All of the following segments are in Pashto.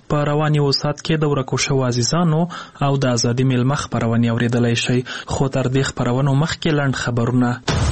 په روان یو ساعت کې د ورکو شوو عزیزانو او د ازادي میلمه خپرونې اورېدلی شئ. خو تر دې خپرونو مخکې لنډ خبرونه.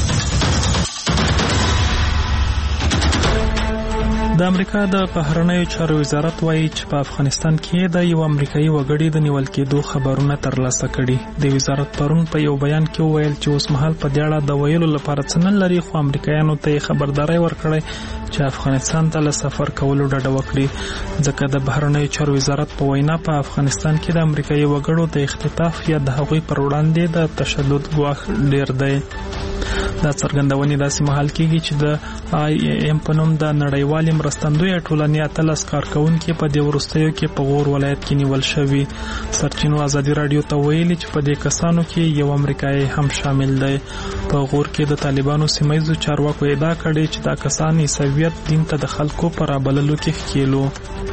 د امریکا د بهرنیو چارو وزارت وایي چې په افغانستان کې د یو امریکایي وګړي د نیول کېدو خبرونه ترلاسه کړي. د وزارت پرون په یو بیان کې وویل چې اوس مهال په دې اړه د ویلو لپاره څه نه لري، خو امریکایانو ته یې خبرداری ورکړی چې افغانستان ته له سفر کولو ډډه وکړي، ځکه د بهرنیو چارو وزارت په وینا په افغانستان کې د امریکایي وګړو د اختطاف یا د هغوی پر وړاندې د تشدد ګواښ ډیر دی. دا څرګندونې داسې مهال کېږي چې د IAM په نوم د نړیوالې مرستندویه ټولنې 18 کارکوونکي په دې وروستیو کې په غور ولایت کې نیول شوي. سرچینو ازادي راډیو ته ویلي چې په دې کسانو کې یو امریکایي هم شامل دی. په غور کې د طالبانو سیمه‌ییزو چارواکو ادعا کړې چې دا کسان عیسویت دین ته د خلکو په رابللو کې ښکېلو.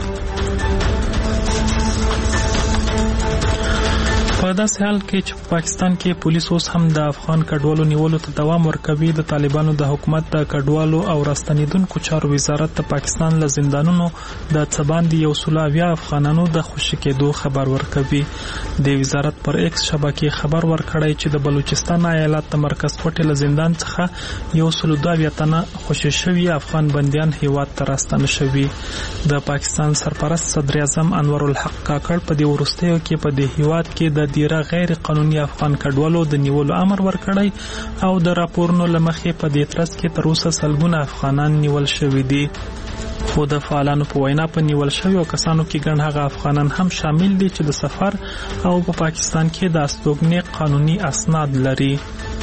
په داسې حال کې چې په پاکستان کې پولیس اوس هم د افغان کډوالو نیولو ته دوام ورکوي، د طالبانو د حکومت د کډوالو او راستنیدونکو چارو وزارت د پاکستان له زندانونو د څه باندې 120 افغانانو د خوشي کېدو خبر ورکوي. د وزارت پر ایکس شبکې خبر ورکړی چې د بلوچستان ایالت د مرکز کوټې له زندان څخه 122 تنه خوشي شوي افغان بندیان هیواد ته راستنه شوي. د پاکستان سرپرست صدر اعظم انور الحق کاکړ په دې وروستیو کې په دې هیواد کې د ډیره غیر قانوني افغان کډوالو د نیولو امر ورکړی او د راپورونو له مخې په دې ترڅ کې تر اوسه سلګونه افغانان نیول شوي دي. خو د فعالانو په وینا په نیول شویو کسانو کې ګڼ هغه افغانان هم شامل دي چې د سفر او په پاکستان کې د استوګنې قانوني اسناد لري.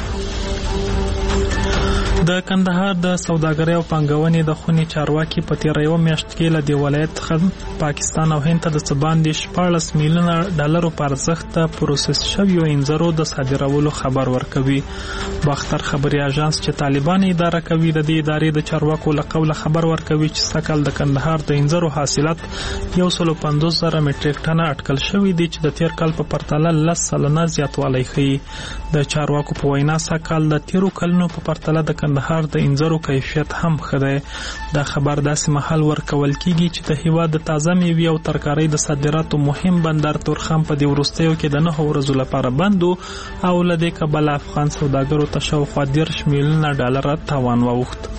د کندهار د سوداګرۍ او پانګونې د خونې چارواکي په تېره یوه میاشت کې له دې ولایت څخه پاکستان او هند ته د څه باندې 14 میلیونه ډالرو په ارزښت د پروسس شویو انځرو د صادرولو خبر ورکوي. باختر خبري اژانس چې طالبان اداره کوي د دې ادارې د چارواکو له قوله خبر ورکوي چې سږکال د کندهار د انځرو حاصلات 150,000 میټریک ټنه اټکل شوي دي چې د تېر کال په پرتله 10 سلنه زیاتوالی ښیي. د چارواکو په وینا سږکال د تېرو کلونو په پرتله د کندهار د انځرو کیفیت هم ښه دی. دا خبر داسې مهال ورکول کیږي چې د هیواد د تازه میوې او ترکارۍ د صادراتو مهم بندر تورخم په دې وروستیو کې د 9 ورځو لپاره بند او له دې کبله افغان سوداګرو ته شاوخوا 10 میلیونه ډالر تاوان واوښت.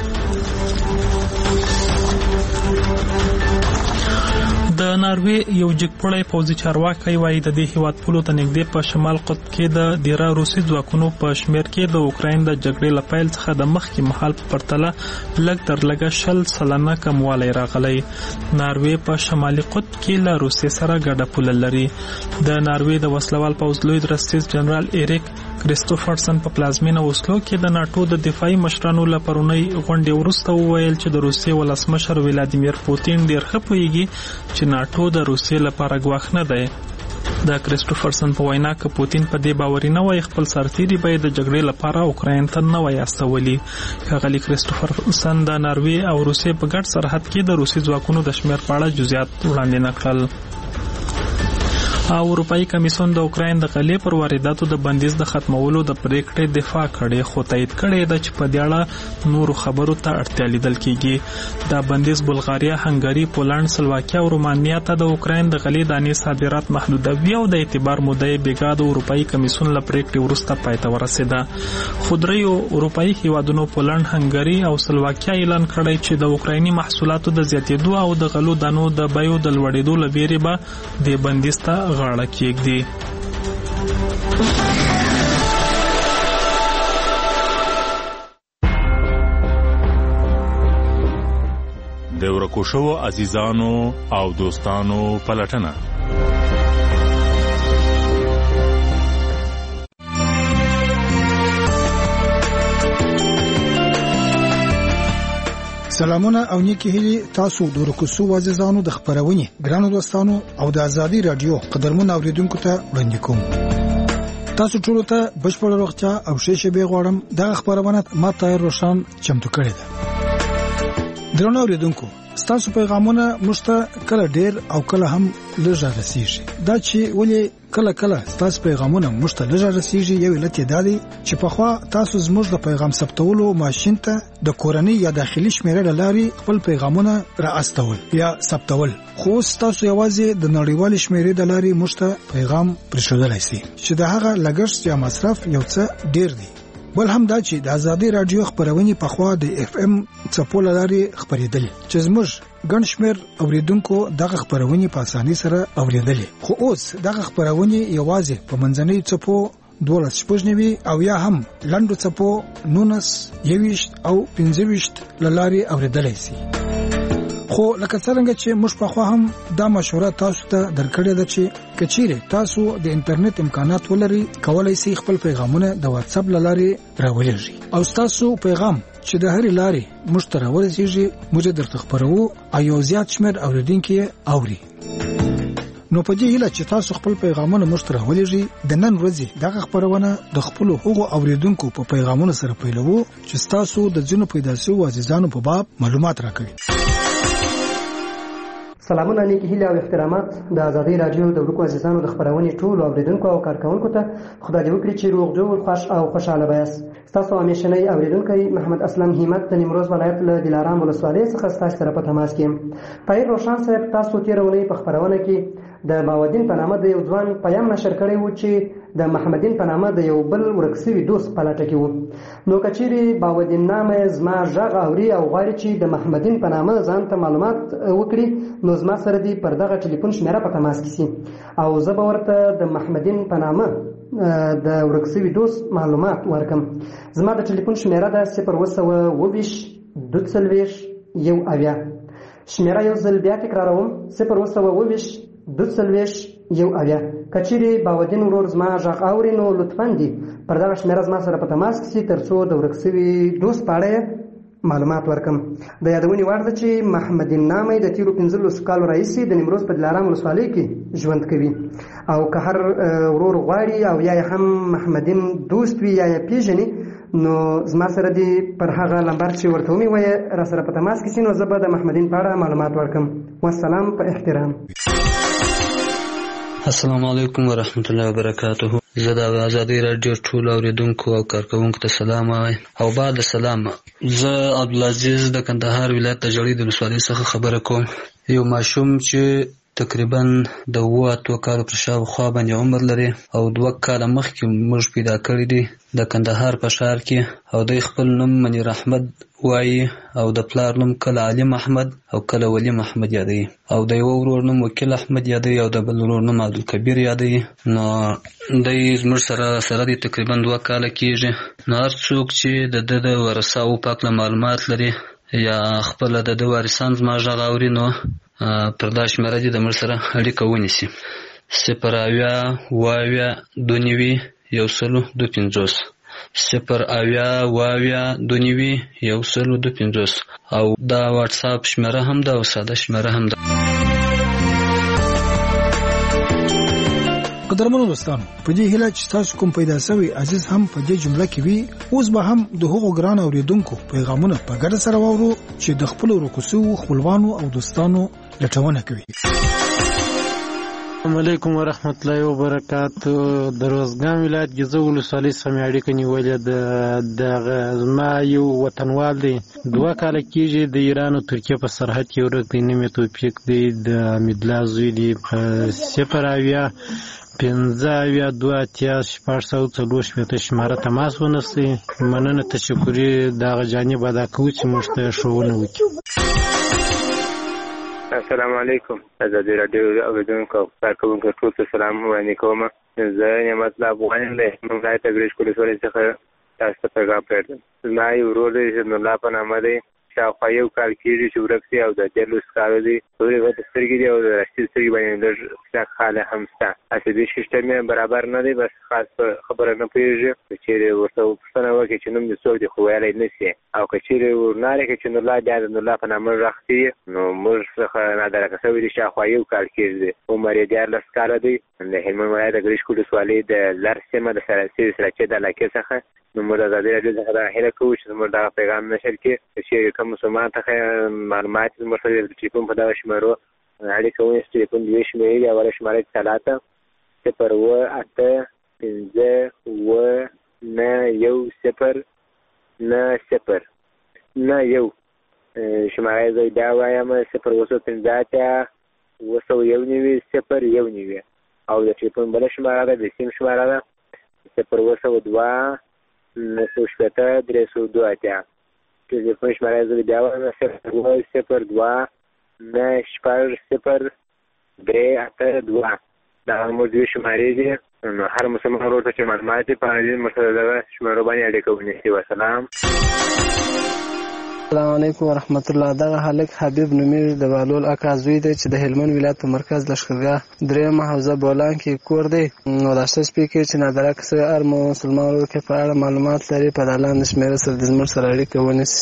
د ناروې یو جګپوړی پوځي چارواکی وایي د دې هیواد پولو ته نږدې په شمال قطب کې د ډیره روسي ځواکونو په شمیر کې د اوکراین د جګړې له پیل څخه د مخکې مهال په پرتله لږ تر لږه 10 سلنه کموالی راغلی. ناروې په شمالي قطب کې له روسیې سره ګډه پوله لري. د ناروې د وسلوال پوځ لوی درستیز جنرال ایریک کریستوفرسن په پلازمینه اوسلو کې د ناټو د دفاعي مشرانو له پرونۍ غونډې وروسته وویل چې د روسیې ولسمشر ولادیمیر پوتین ډېر ښه پوهیږي چې ناټو د روسیې لپاره ګواښ نه دی. د کریستوفرسن په وینا که پوتین په دې باوري نه وای خپل سرتیري به د جګړې لپاره اوکراین ته نه وای استولي. ښاغلي کریستوفرسن د ناروې او روسیې په ګډ سرحد کې د روسي ځواکونو د شمیر په اړه جزئیات وړاندې نه کړل. اروپایي کمیسیون د اوکراین د غلې پر وارداتو د بندیز د ختمولو د پریکړې دفاع کړې، خو تایید کړې ده چې په دې اړه نورو خبرو ته اړتیا لیدل کیږي. دا بندیز بلغاریا، هنګري، پولند، سلواکیا او رومانیا ته د اوکراین د غلې دانې صادرات محدودوي او د اعتبار موده بیګا د اروپایي کمیسیون له پریکړې وروسته پای ته ورسېده. خو دریو اروپایي هیوادونو پولند، هنګري او سلواکیا اعلان کړی چې د اوکرایني محصولاتو د زیاتېدو او د غلو دانو د بیو د لوړېدو له ویرې به د بندیز ته غاړه کېږدي. د ورکو شوو عزیزانو او دوستانو پلټنه. سلامونه او نیکی هیلی تاسو د ورکو شوو عزیزانو د خبرونې ګرانو دوستانو او د ازادي رادیو قدرمن اوریدونکو ته وړاندې کوم. تاسو ټول ته بشپړ روغتیا او ښه شپه غواړم. دا خبرونه ما ته روشن چمتو کړې ده. درنو اوریدونکو، ستاسو پیغامونه موږ ته کله ډیر او کله هم لږ رسیږي. دا چې ولې کله ستاسو پیغامونه موږ ته لږ رسیږي یو علت دی چې پخوا تاسو زموږ د پیغام ثبتولو ماشين ته د کورنۍ یا داخلي شمیرې لارې خپل پیغامونه رااستول یا ثبتول، خو تاسو یوازې د نړیوال شمیرې د لارې موږ ته پیغام پرېښودلای شئ چې د هغه لګښت یا مصرف یو څه ډیر دی. بل هم دا چې د آزادي رادیو خبرونه په خوا د اف ام چپول لارې خبرېدل چې زموږ ګڼ شمېر اوریدونکو دغه خبرونه په اسانۍ سره اوریدل، خو اوس دغه خبرونه یوازې په منځنۍ چپو 12 شپږنوي او یا هم لنډو چپو 19 21 او 25 لارې اوریدلای شي. خو لکه څنګه چې موږ په خوا هم دا مشوره تاسو ته درکړې ده چې کچيره تاسو د انټرنیټ امکانات ولري کولای شئ خپل پیغامونه د واتس اپ لارې راولېږئ او تاسو پیغام چې د هر لارې موږ ته راورسیږي موږ درته خبرو او یو زیات شمېر اوریدونکو اوري. نو په دې هیله چې تاسو خپل پیغامونه موږ ته راولېږئ د نن ورځې دغه خبرونه د خپل هغو اوریدونکو په پیغامونو سره پیلوو چې تاسو د ځینو پیدا شویو عزیزانو په باب معلومات راکړي. سلامونه نیکی هیله او احترامات د آزادۍ رادیو د ورکو عزیزانو د خبرونې ټولو اوریدونکو او کارکونکو ته خدای دې وکړي چې روغ جوړ خوش او خوشاله بیاست. تاسو همیشنی اوریدونکو محمد اسلم همت د نیمروز ولایت له دلارام ولسوالۍ څخه تاسو سره په تماس کې. پیر روشن صاحب تاسو تیرونی په خبرونه کې د باودین په نامه د یو ځوان پیام نشر کړی و چې د محمدین په نامه د یو بل ورکسوي دوست په لټه کې و. نو کچيري باودین نامه زما ژغ اوري او غواړي چې د محمدین په نامه ځان ته معلومات وکړي نو زما سره دی پر دغه ټلیفون شمیره په تماس کې سي او زه به ورته د محمدین په نامه د ورکسوي دوست معلومات ورکم. زما د ټلیفون شمیره ده 020 22 1 شمیره یو ځل بیا تکراروم 020 22 کچيري باودین ورور زما ژغ اوري نو لطفاً دی پر دغه شمیره زما سره په تماس کې سي ترڅو د ورکسوي دوست په اړه معلومات ورکم. د یادونې وړ ده چې محمدین نامه د تیرو 15 کالو راهیسې د نیمروز په دلارام ولسوالۍ کې ژوند کوي او که هر ورور غواړي او یا هم محمدین دوست وي یا یې پیژني نو زما سره دی پر هغه لمبر چې ورته ومي وایي را سره په تماس کې سي نو زه به د محمدین په اړه معلومات ورکم. والسلام په احترام. السلام علیکم ورحمت الله وبرکاته. زه د آزادۍ رادیو ټول اوریدونکو او کارکونکو ته سلام وایم او بعد سلام. زه عبدالعزیز د کندهار ولایت د جړۍ د ولسوالۍ څخه خبره کوم. یو ماشوم چې تقریبا د 8 کالو پر شاوخوا باندې عمر لري او 2 کاله مخکې موږ پیدا کړی دی د کندهار په ښار کې او د خپل نوم منیر احمد وایي او د پلار نوم کله علي محمد او کله ولی محمد یادوي او د یو ورور نوم وکیل احمد یادوي او د بل ورور نوم عبدالکبیر یادوي. نو دی زموږ سره دی تقریبا 2 کاله کېږي. نو هر څوک چې د ورثاو په هکله معلومات لري یا خپل د وارثان زما غږ اوري نو پر دا شمیره دي د موږ سره اړیکه ونیسي 020 او دا واتس اپ شمیره هم ده او ساده شمیره هم ده. قدرمنو دوستانو په دې هیله چې تاسو کوم پیدا شوی عزیز هم په دې جمله کې وي اوس به هم د هغو ګران اوریدونکو پیغامونه په ګډه سره واورو چې د خپل ورکوسو خپلوانو او دوستانو لټونه کوي. السلام علیکم ورحمت الله وبرکاتو. د روزګان ولایت ګیزو ولسوالۍ سره اړیکه نیولې د زما یو وطنوال دی 2 کاله کېږي د ایران او ترکیه په سرحد کې ورک دی. نوم یې توفیق دی د حمیدالله زوی دی. 020 شماره تماس ونیسئ. مننه تشکري دغه جانب ادا کوو چې موږ ته ښوونه وکړي. السلام علیکم. آزادۍ رادیو اوریدونکو او کارکونکو ټول ته سلام وړاندې کوم. زه نعمت الله افغان له ولایت ګریش ولسوالۍ څخه تاسو ته پیغام پرېږدم. زما یو ورور دی چې الله په نامه دی شاوخوا یو کال کېږي چې ورک دی او د 13 کالو دی. ورې غټې سترګې دي او د راستي سترګې باندې لږ اشتراک خاله هم شته عصبي سیستم یې برابر نه دی بس خاص خبره نه پوهېږي که چېرې ورته پوښتنه وکړي چې نوم دې څوک دی خو ویلی نه شي او که چېرې ورنارې کړي چې نورالله بیا د نورالله په نامه غږ شي نو موږ څخه نادرکه شوي دي شاوخوا 1 کال کېږي عمر یې 14 کاله دی د هلمند ولایت د ګرشک ولسوالۍ د لر سیمه د سرچې د علاقې څخه نو موږ د ازادي راډیو څخه دا هیله کوو چې زموږ دغه پیغام نشر کړي چې کوم مسلمان ته معلومات زموږ سره د ټلیفون په دغه شمېرو اړیکه ونیسي ټلیفون 2 شمېرې دي اوله شماره 0 شماره زه بیا وایم 0 او د ټلیفون بله شماره ده د سیم شماره ده 0 ټلیفون شماره زه بیا وایم 0 دا موږ 2 شمارې دي نو هر مسلمان ورور ته چې معلومات دي په دې مسله دغه شمارو باندې اړیکه ونیسي وسلام السلام علیکم ورحمت الله دغه هلک حبیب نومیر د بهلول اکا زوی دی چې د هلمند ولایت په مرکز لښکرګاه 3 حوزه بولان کې کور دی نو دا څه سپیکر چې نادرک سره هر مسلمان ورور کې په اړه معلومات لري په دالان شمیره سره د زموږ سره اړیکه ونیسي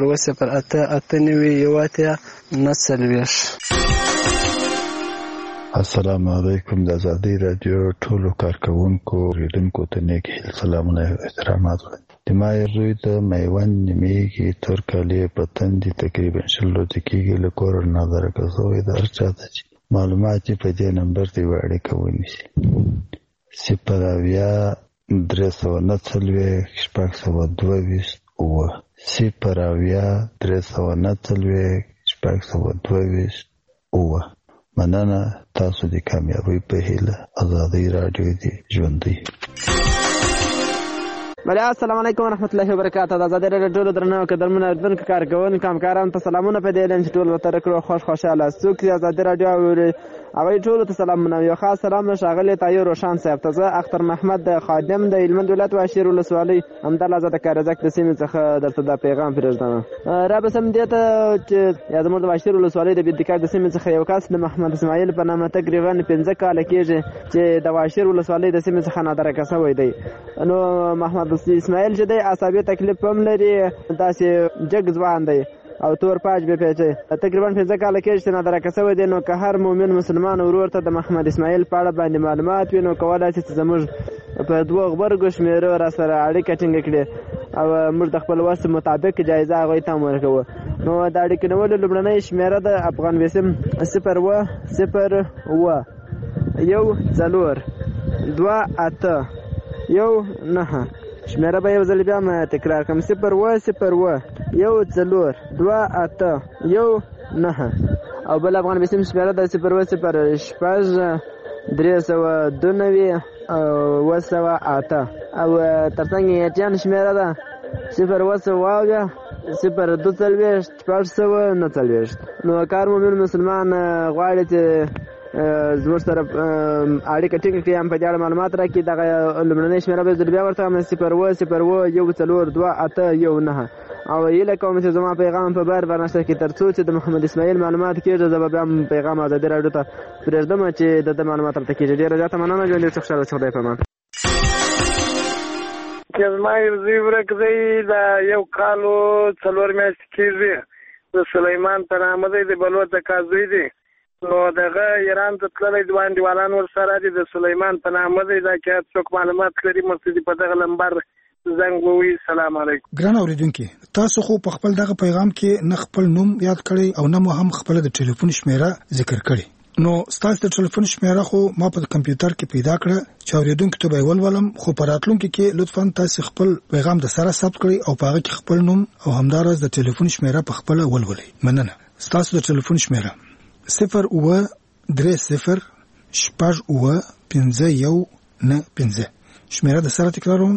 0 السلام علیکم د ازادي رادیو ټولو کارکونکو ریډونکو ته نیک سلامونه او احترامات د ما زوی د میوند نیمېږي تر کالې په تندې تقریبا 10 ورځې کېږي له کوره نادرکه شوی د هر چا ته چې معلومات په دې نمبر دی اړیکه ونیسي 0 مننه تاسو د کامیابی په هیله ازادي رادیو دی ژوندۍ بله السلام علیکم ورحمت الله وبرکاته د ازادي رادیو ټولو درنو قدرمنو اردوونکو کارکوونکو همکارانو ته سلامونه په دې اعلان چې ټول ورته کړو خوشحاله څوک چې ازادي رادیو اوري هغوی ټولو ته سلامونه یو خاص سلام ښاغلي طاهر روشان صاحب ته زه اختر محمد خادم د هلمند ولایت واشیر ولسوالۍ همدلته د کارزک د سیمې څخه درته دا پیغام پرېږدم رابسم دې ته چې یا زموږ د واشیر ولسوالۍ د بېدکار د سیمې څخه یو کس د محمد اسماعیل په نامه تقریبا 15 کاله کېږي چې د واشیر ولسوالۍ د سیمې څخه نادرکه شوی دی نو محمد اسماعیل چې دی عصبي تکلیف هم لري داسې جګ ځوان دی او تور پاج به پیچي تقریبا 15 کاله کېږي چې نادرکه شوی دی نو که هر مؤمن مسلمان ورور ته د محمد اسماعیل په اړه باندې معلومات وي نو کولی شي چې زموږ په 2 غبرګو شمېرو را سره اړیکه ټینګه کړي او موږ د خپل وس مطابق جایزه هغوی ته هم ورکوو نو د اړیکې نیولو لومړنۍ شمېره د افغان وسیم 0 شمېره به یو ځل بیا تکرار کړم 0 او بل افغان وسیم شمېره د 0 او ترڅنګ یې ایټیان شمېره ده 0 نو کار مومن مسلمان غواړي چې زموږ سره اړیکه ټینګه کړي هم په دې اړه معلومات راکړي دغه لومړنۍ شمېره به زه بیا ورته وایم 0 او هیله کوم چې زما پیغام په بار نشته کې تر څو چې د محمد اسماعیل معلومات کېږي زه به بیا پیغام ازادي راډیو ته پرېږدم چې د معلومات راته کېږي ډېره زیاته مننه ژوندي اوسه خوشحاله اوسه خدای په امان چې زما یو زوی ورک دی د 1 کال او 4 میاشتې کېږي د سلیمان په نامه دی د بلوط د کازوی دی نو دغه ایران ته تللی دوه انډیوالان ورسره دي د سلیمان په نامه دی دا که څوک معلومات لري مرسته په دغه نمبر زنګ ووي سلام علیکم ګران اوریدونکي تاسو خو په خپل دغه پیغام کې نه خپل نوم یاد کړی او نه مو هم خپل د ټلیفون شمیره ذکر کړی نو تاسو د ټلیفون شمیره خو ما په کمپیوټر کې پیدا کړه چې اوریدونکو ته به ولولم خو په راتلونکي کې لطفا تاسو خپل پیغام د سره ثبت کړئ او په هغه کې خپل نوم او همدارس د ټلیفون شمیره په خپل ولولئ مننه تاسو د ټلیفون شمیره 0 شمیره د سره تکراروم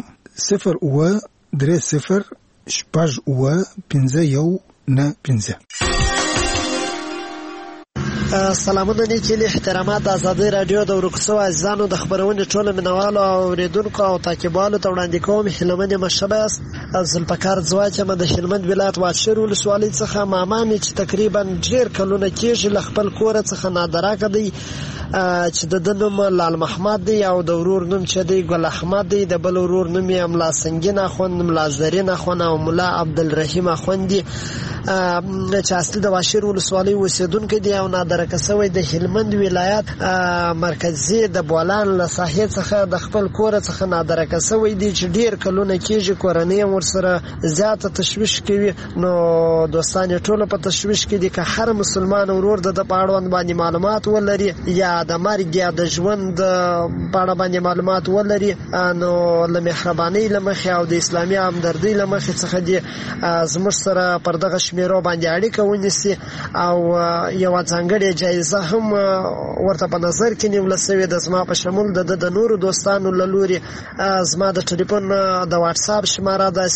0 سلامونه نیکې احترامات د ازادۍ رادیو د ورکوسو عزیزانو د خبرونې ټولو مینوالو او اوریدونکو او تعقیبوالو ته وړاندې کوم هیلمن مشبه است ذوالفقار ځواک یم د هلمند ولایت واشر ولسوالۍ څخه ماما مې چې تقریبا ډېر کلونه کېږي له خپل کوره څخه نادراکه دی چې د نوم لال محمد دی او د ورور نوم چې دی ګل احمد دی د بل ورور نوم یې ملا سنگین اخوند ملا زرین اخوند او ملا عبدالرحیم اخوند دی چې اصلي د واشر ولسوالۍ اوسېدونکی دی او نادرکه شوی د هلمند ولایت مرکزي د بولان له ساحې څخه د خپل کور څخه نادرکه شوی دی چې ډېر کلونه کېږي کورنۍ ورسره زیاته تشویش کوي. نو دوستان یې ټوله په تشویش کې دي که هر مسلمان ورور د په اړوند باندې معلومات ولري یا د مرګ یا د ژوند په اړه باندې معلومات ولري نو له مهربانۍ له مخې او د اسلامي همدردۍ له مخې څخه دي زموږ سره پر دغه شمیرو باندې اړیکه ونیسي او یوه ځانګړې جایزه هم ورته په نظر کې نیوله سوې ده زما په شمول د نورو دوستانو له لورې. زما د ټلیفون د واټساپ شماره ده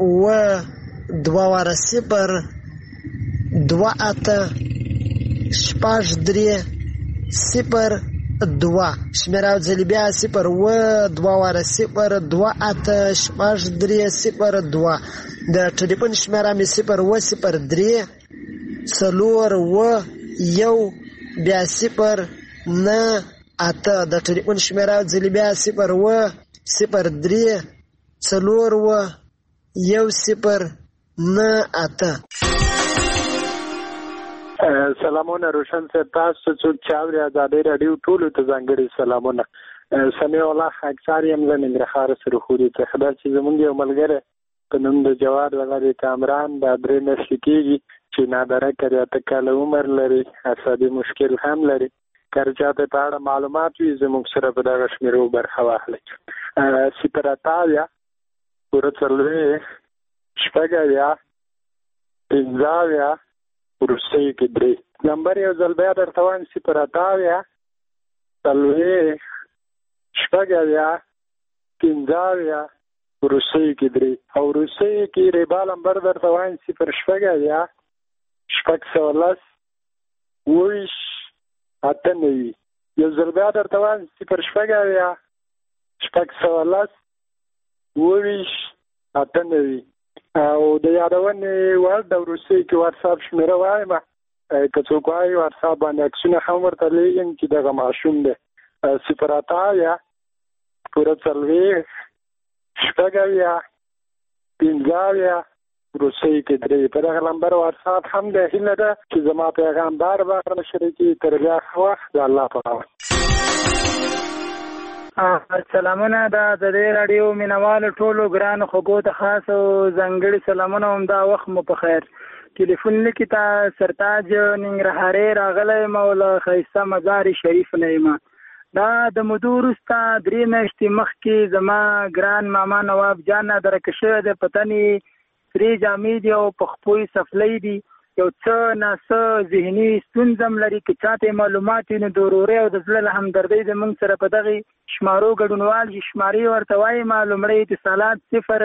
0 شمیره او ځلې بیا 0 د ټلیفون شمیره مې 0 بیا 0 د ټلیفون شمیره او ځلې بیا 0 سلامونه روشن صاحب تاسو څوک چې اوري ازادۍ راډیو ټولو ته ځانګړي سلامونه. سمیع الله خاکسار یم له ننګرهار سرخوري څخه دا چې زمونږ یو ملګری په نوم د جواد ولري کامران دا 3 میاشتې کېږي چې نادرکه دی 8 کاله عمر لري عصبي مشکل هم لري. که چاته په اړه معلومات وي زموږ سره په دغه شمیرو برخه واخلئ 0 وروستۍ کې 3 نمبر یو ځل بیا درته وایم 0 وروستۍ کې 3 او وروستۍ کې ریبا نمبر درته وایم 0 یو ځل بیا درته وایم 0 او د یادونې وړ د وروستۍ کې واتساپ شمیره وایم که څوک وایي واتساپ باندې عکسونه هم ورته لیږم چې دغه ماشوم دی 0 وروستۍ کې 3 په دغه نمبر واتساپ هم د هیله ده چې زما پیغام بار بار شریکي تر بیا وخت د الله په امان. سلامونه د ازادۍ راډیو مینوالو ټولو ګرانو خوږو ته خاص او ځانګړي سلامونه همدا وخت مو په خیر. ټلیفون لیکي ته سرتاج ننګرهارۍ راغلی یم او له ښایسته مزار شریف نه یم. دا د مودو وروسته 3 میاشتې مخکې زما ګران ماما نواب جان نادرکه شوی دی. په تن یې سرې جامې دي او په خپو یې سفلۍ دي. یو څه ناڅه ذهني ستونزه هم لري. که چاته معلومات وي نو د ورورۍ او د زړه له همدردۍ زموږ سره په دغې شمارو ګډونوال شي. شمارې ورته وایم لومړی اتصالات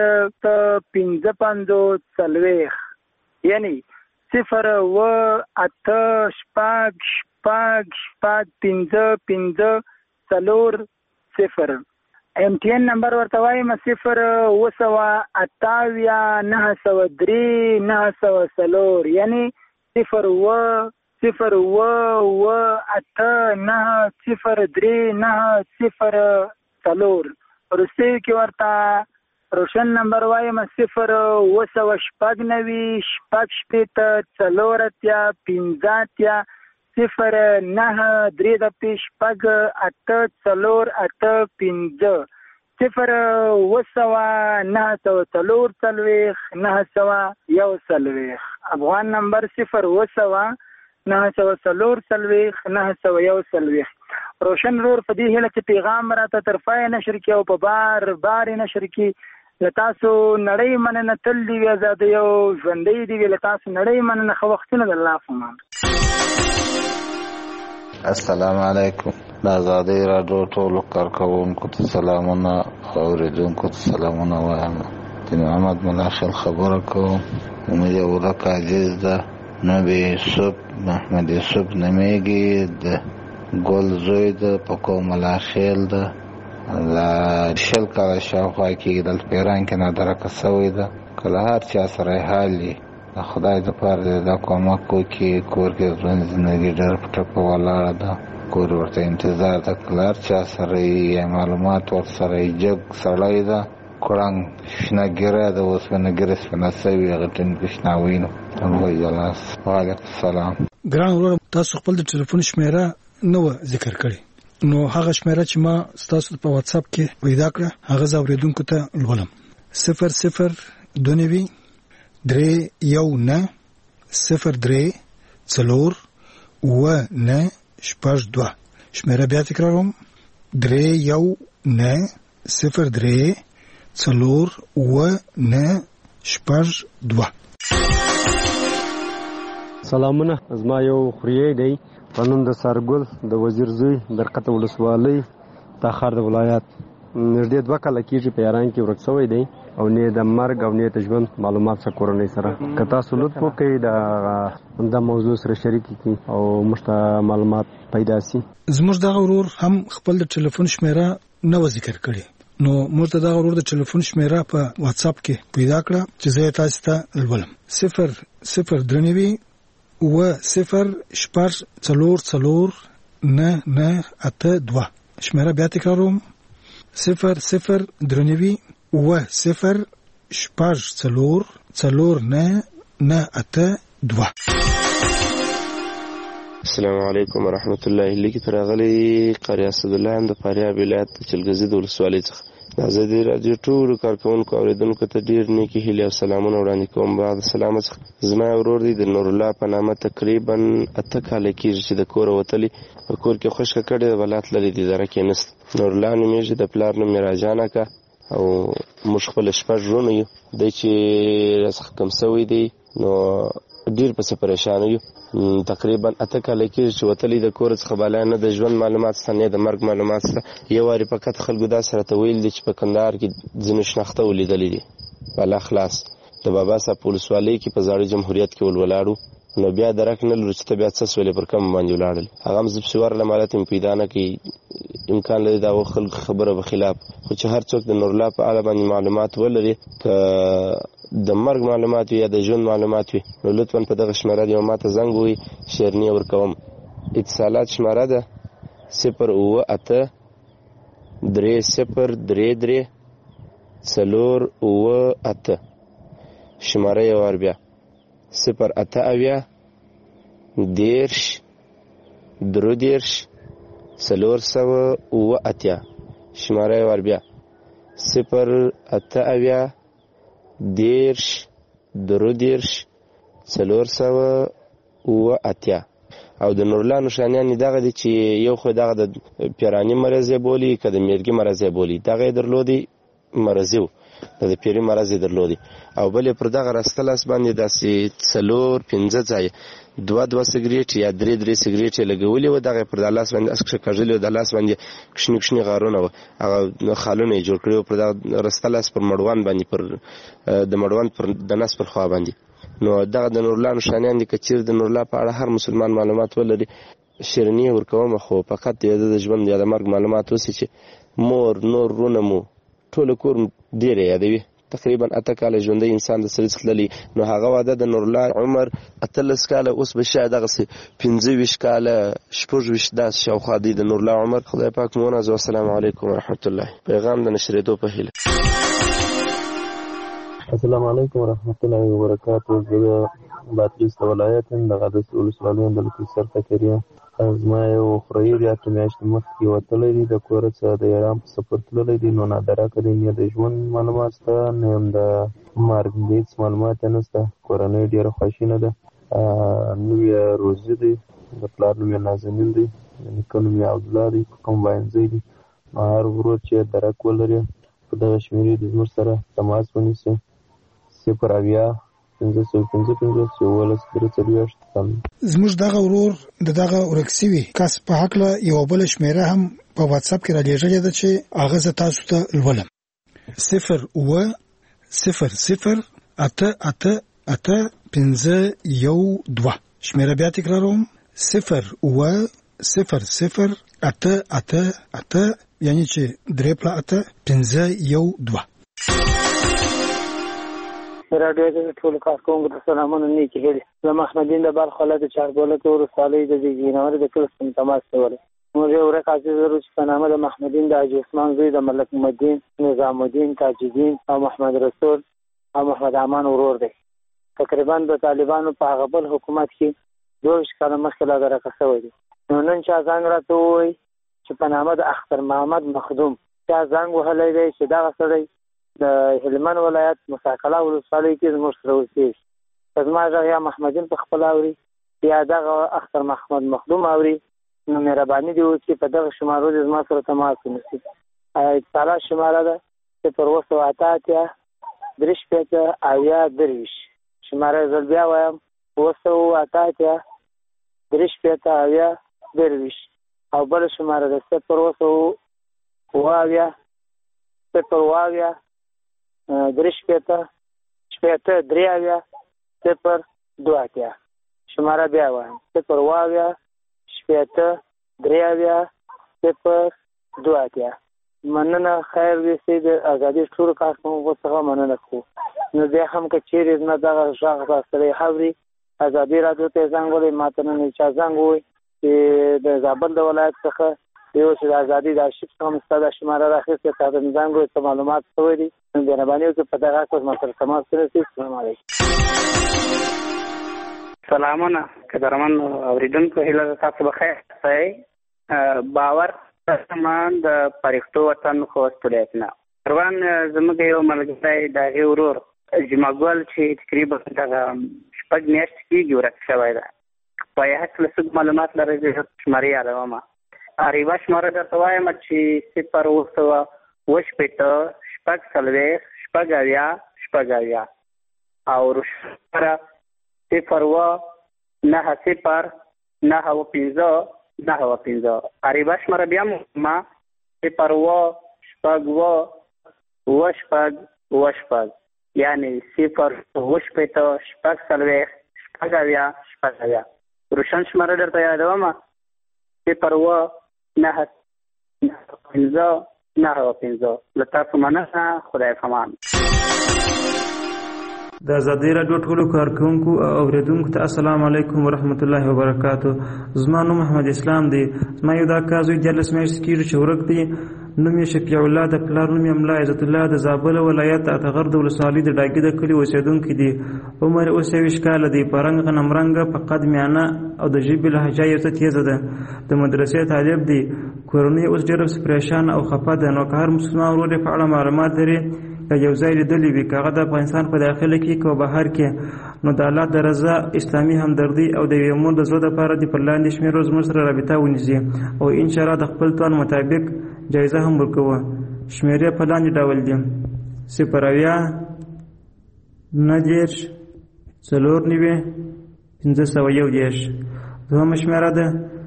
0 یعنی 0 MTN نمبر ورته وایم 0 یعنی 0 وروستیو کې ورته روشن نمبر وایم 0 افغان نمبر 0 روشن رور په دې هیله چې پیغام راته طرفای نشر کې او په بار نشر کې لتاسو نړۍ مننه تل دی آزاد یو ژوندۍ دی لتاسو نړۍ مننه خو وختونه د الله فمان. السلام علیکم. د ازادۍ راډیو ټولو کارکوونکو ته سلامونه او اوریدونکو ته سلامونه وایم. د محمد ملا خیل خبره کوم. یو ورک عزیز ده نبی یوسف محمد یوسف نمیږي د ګل زوی د پکو ملا خیل ده لا شل کاله شاوخوا کې دلته په ایران کې نادرکه سوې ده کله هر چا سره حالي د خدای د پاره د کومک کوي کور کې ژوند زندگی ډېر پټه په ولاړه ده کور ورته انتظار د کلار چا سره معلومات ور سره جګ سړی ده کورنګ شنګره د وسنه ګرس نه سوي غټن کښناوینو الله جلاس وعلیکم السلام. ګران ورور تاسو خپل د ټلیفون شمیره نو ذکر کړی نو هغه شمیره چې ما تاسو په واتس اپ کې پیدا کړه هغه زاوریدونکو ته ولولم 0029 319 03 4 شمیره بیا تکراروم 319 03 4 سلامونه زما یو خوري دی قانون د سرګل د وزیر زوی درقته ولسوالۍ تاخر د ولایت نږدې 2 کال کېږي په ایران کې ورک شوی دی او نه د مرګ او نه د ژوند معلومات څخه کورنۍ سره کتا سلوت وکړي د موضوع سره شریک کی او مشته معلومات پیدا سي. زموږ د غرور هم خپل د ټلیفون شمیره نو ذکر کړي نو موږ د غرور د ټلیفون شمیره په واتس اپ کې پیدا کړه چې زه تاسو ته ولولم 0039 و 0 شمیره بیا تکراروم 0039 و 0 السلام علیکم ورحمت الله لیکي ترغلی قاری اسد الله د فاریاب ولایت چلګزي د ولسوالۍ څخه د ازادي رادیو ټول کارکونکو اوریدونکو ته ډیر نیکی هیله او سلامونه وړاندې کوم. بعد سلامت زما ورور دی د نور الله په نامه تقریبا 8 کال کېږي چې د کور وتلی په کور کې خوشک کړي ولات لري د درکې نست نور الله نومېږي د پلار نوم راجانه کا او مش خپل شپه ژوند یو د چې رسخ کم سوی دی نو ډیر په پریشان یو تقریبا 8 کال کې چې وتلی د کور څخه بالا نه د ژوند معلومات ستنه د مرګ معلومات سره یو واری فقط خلکو دا سره ته ویل دي چې په کندهار کې ځینې شناخته ولیدلې دي بالا خلاص د بابا صاحب پولیسوالۍ کې په زاړه جمهوریت کې ولولاړو نو بیا درک نه لري چې بیا څه سولې پر کم باندې ولاړل هغه مزب سوار لمالت پیدا نه کی امکان لري دا خلک خبره به خلاف خو چې هر څوک د نور الله په اړه باندې معلومات ولري ک د مرګ معلومات یا د ژوند معلومات وي نو لطفا په دغه شمیره یو ماته زنګ وي شیرنی ورکوم اتصالات شمیره ده 0 شمیره یو ور بیا 0 دیرش درو دیرش سلور سو و اتیا شماره ور بیا 0 دیرش درو دیرش سلور سو و اتیا او د نورلا نشانیان دغه دي چې یو خو دغه د پیرانی مرض بولی کده میرګي مرض بولی دغه درلودي مرزو د پیری مرض درلودي او بلې پر دغه راستلاس باندې داسې څلور 15 ځای 2 سیګریټ یا 3 سیګریټ لګولې و دغه پر د لاس باندې اسکه کړلې د لاس باندې کښنی غارونه و هغه خالونه جوړ کړو پر دغه راستلاس پر مړوان باندې پر د مړوان پر د نس پر خوا باندې نو دغه د نورلا نشانیان دي کچیر د نورلا په اړه هر مسلمان معلومات ولري شیرنی ورکوم خو فقط د ژوند یا د مرګ معلومات وسی چې مور نور رونمو ټول کور ډیر یادوي تقریبا 8 کال ژوندۍ انسان د سره تللی نو هغه واده د نور الله عمر 13 کال اوس به شاید دغه 15 کال 16 داس شاوخوا دی د نور الله عمر خدای پاک مونږ السلام علیکم ورحمت الله پیغام د نشریدو په هیله. السلام علیکم ورحمت الله وبرکاته. زه باتریس ولایت د غدس ولسوالۍ د لکسر تکریه زما یو خوري یا میاشت مخکې وتلی دی د کور څخه د ایران په سفر تللی دی نو نادره کړی نه د ژوند معلومات شته نه هم د مرګ هیڅ معلومات نشته کورنۍ ډېره خواشینه ده نو یې روزي دی د پلار نوم یې نازنین دی نیکه نوم یې عبدالله دی کوم باینځی دی هر ورور چې درک ولري په دغه شمیرې د زموږ سره تماس ونیسي 0 زموږ دغه ورور دغه ورکسوي کس په حق له یو بل شمیره هم په واتس اپ کې را لېږلې ده چې هغه ز تاسو ته ولولم 0 0 0 8 8 8 0-5-1-2. شمیره بیا تکراروم 0-0-0-8-8-8 یعنی چې 3-8-5-1-2. راډیو د ټول کارکونکو ته سلامونه نیکی هیلې. زه محمدین د بلخ ولایت چاربولک ولسوالۍ د زیږینور د کلي څخه تماس کولی. موږ یو ورځ عزیز لرو چې په نامه د محمدین د حاجي عثمان زوی د ملک محمدین، نظام الدین، تاج الدین او محمد رسول او محمد امان ورور دی. تقریبا د طالبانو په هغه بل حکومت کې 22 کاله مخکې لا درکه شوی دی. نو نن چا زنګ راته ووایي چې په نامه د اختر محمد مخدوم چا زنګ وهلی دی چې دغه سړی د هلمند ولایت مساکله ولسوالۍ کې زموږ سره اوسېږي. که زما غږ یا محمدین په خپل اوري یا دغه اختر محمد مخدوم اوري، نو مهرباني دې وکړي په دغه شمارو دې زما سره تماس ونیسي. اتصالات شماره ده 0-8-3-5-80-23. شماره زل بیا وایم 0-8-3-5-80-23. او بل شماره ده 0-8-3-5-80-23. شماره بیا وایم 0-8-3-5-80-23. مننه. خیر دې سي د ازادي ټول کارکونکو څخه مننه کوو. نو بیا هم که چیرې نه دغه غږ سره حاوري ازادي راډیو ته زنګ وهلی، ماته نن چا زنګ ووایي چې د زابل د ولایت څخه یو چې د ازادي د آرشیف څخه مې ستا دا شماره راخیستې، تا ته مې زنګ ووایي څه معلومات شوی دي. نو مهرباني وکړئ په دغه حق ما سره تماس ونیسئ. السلام علیکم. سلامونه قدرمن اورېدونکو، هیله ده تاسو بخیر اوسئ. باور سامان د پرښتو وطن خوست ولایت نه روان زموږ یو ملګری د هغې ورور جمعګل چې تقریبا دغه 6 میاشتې کېږي ورک شوی ده. په یې هکله څه معلومات لرئ؟ زه شمارې یادومه. یوه شماره درته وایم چې 0-9-640-690 او شماره 0-9-0-9-5-9-5. عریبه شماره بیا ما 0-9-6-8-8 یعنی 0-9-6-8-8 روشن شماره درته یادومه 0-9-5-9-5. له تاسو مننه. خدای پامان. د ازادي راډیو ټولو کارکونکو او اوریدونکو ته السلام علیکم ورحمت الله وبرکاتو. زما نوم محمد اسلام دی. زما یو دا کازوی 14 میاشتې کېږي چې ورک دی. نوم یې شفیع الله د پلار نوم یې ملا عزت الله د زابل ولایت اتغر د ولسوالۍ د ډاګي د کلي اوسېدونکی دی. عمر اوس 20 کاله دی. په رنګ غنم رنګه، په قد میانه او د ژبې لهجه یې څه تیزه ده. د مدرسې طالب دی. کورنۍ اوس ډېره پریشان او خفه ده. نو که هر مسلمان ورور یې په اړه معلومات لري که یو ځای لیدلی وي، که هغه د افغانستان په داخله کې که بهر کې، نو د الله د رضا، اسلامي همدردي او د یوې مور د زړه دپاره دې پر لاندې شمېرو زموږ سره رابطه ونیسي او انشاءالله د خپل توان مطابق جایزه هم ورکوو. شمېرې په لاندې ډول دي: 0-90-490-501. دوهمه شمېره ده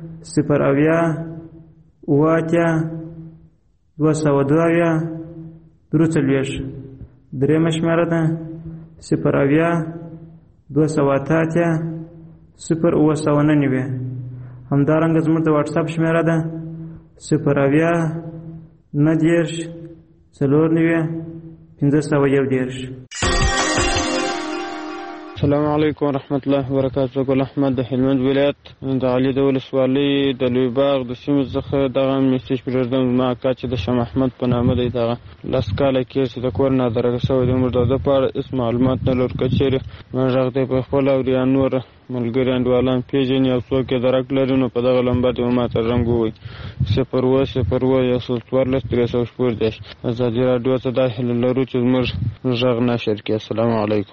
0-80-202-43. درېیمه شمېره ده 0-288-0-990. همدارنګه زموږ د واټساپ شمېره ده 0-90-490-501. السلام علیکم ورحمت الله وبرکاتو. ګل احمد د هلمند ولایت د علي د ولسوالۍ د لوی باغ د سیمې څخه دغه میسج پرېږدم. زما اکا چې د شاه محمد په نامه دی، دغه 10 کاله کېږي چې د کور نه درکه شوی دی. موږ د ده په اړه هېڅ معلومات نه لرو. که چېرې غږ دی په خپل اوري یا نور ملګري انډیوالان پېژني او څوک یې درک لري، نو په دغه لمبر دې ماته رنګ ووایي 0-0-114-314. ازادي راډیو ته دا هیله لرو چې زموږ غږ نشر کړي. السلام علیکم.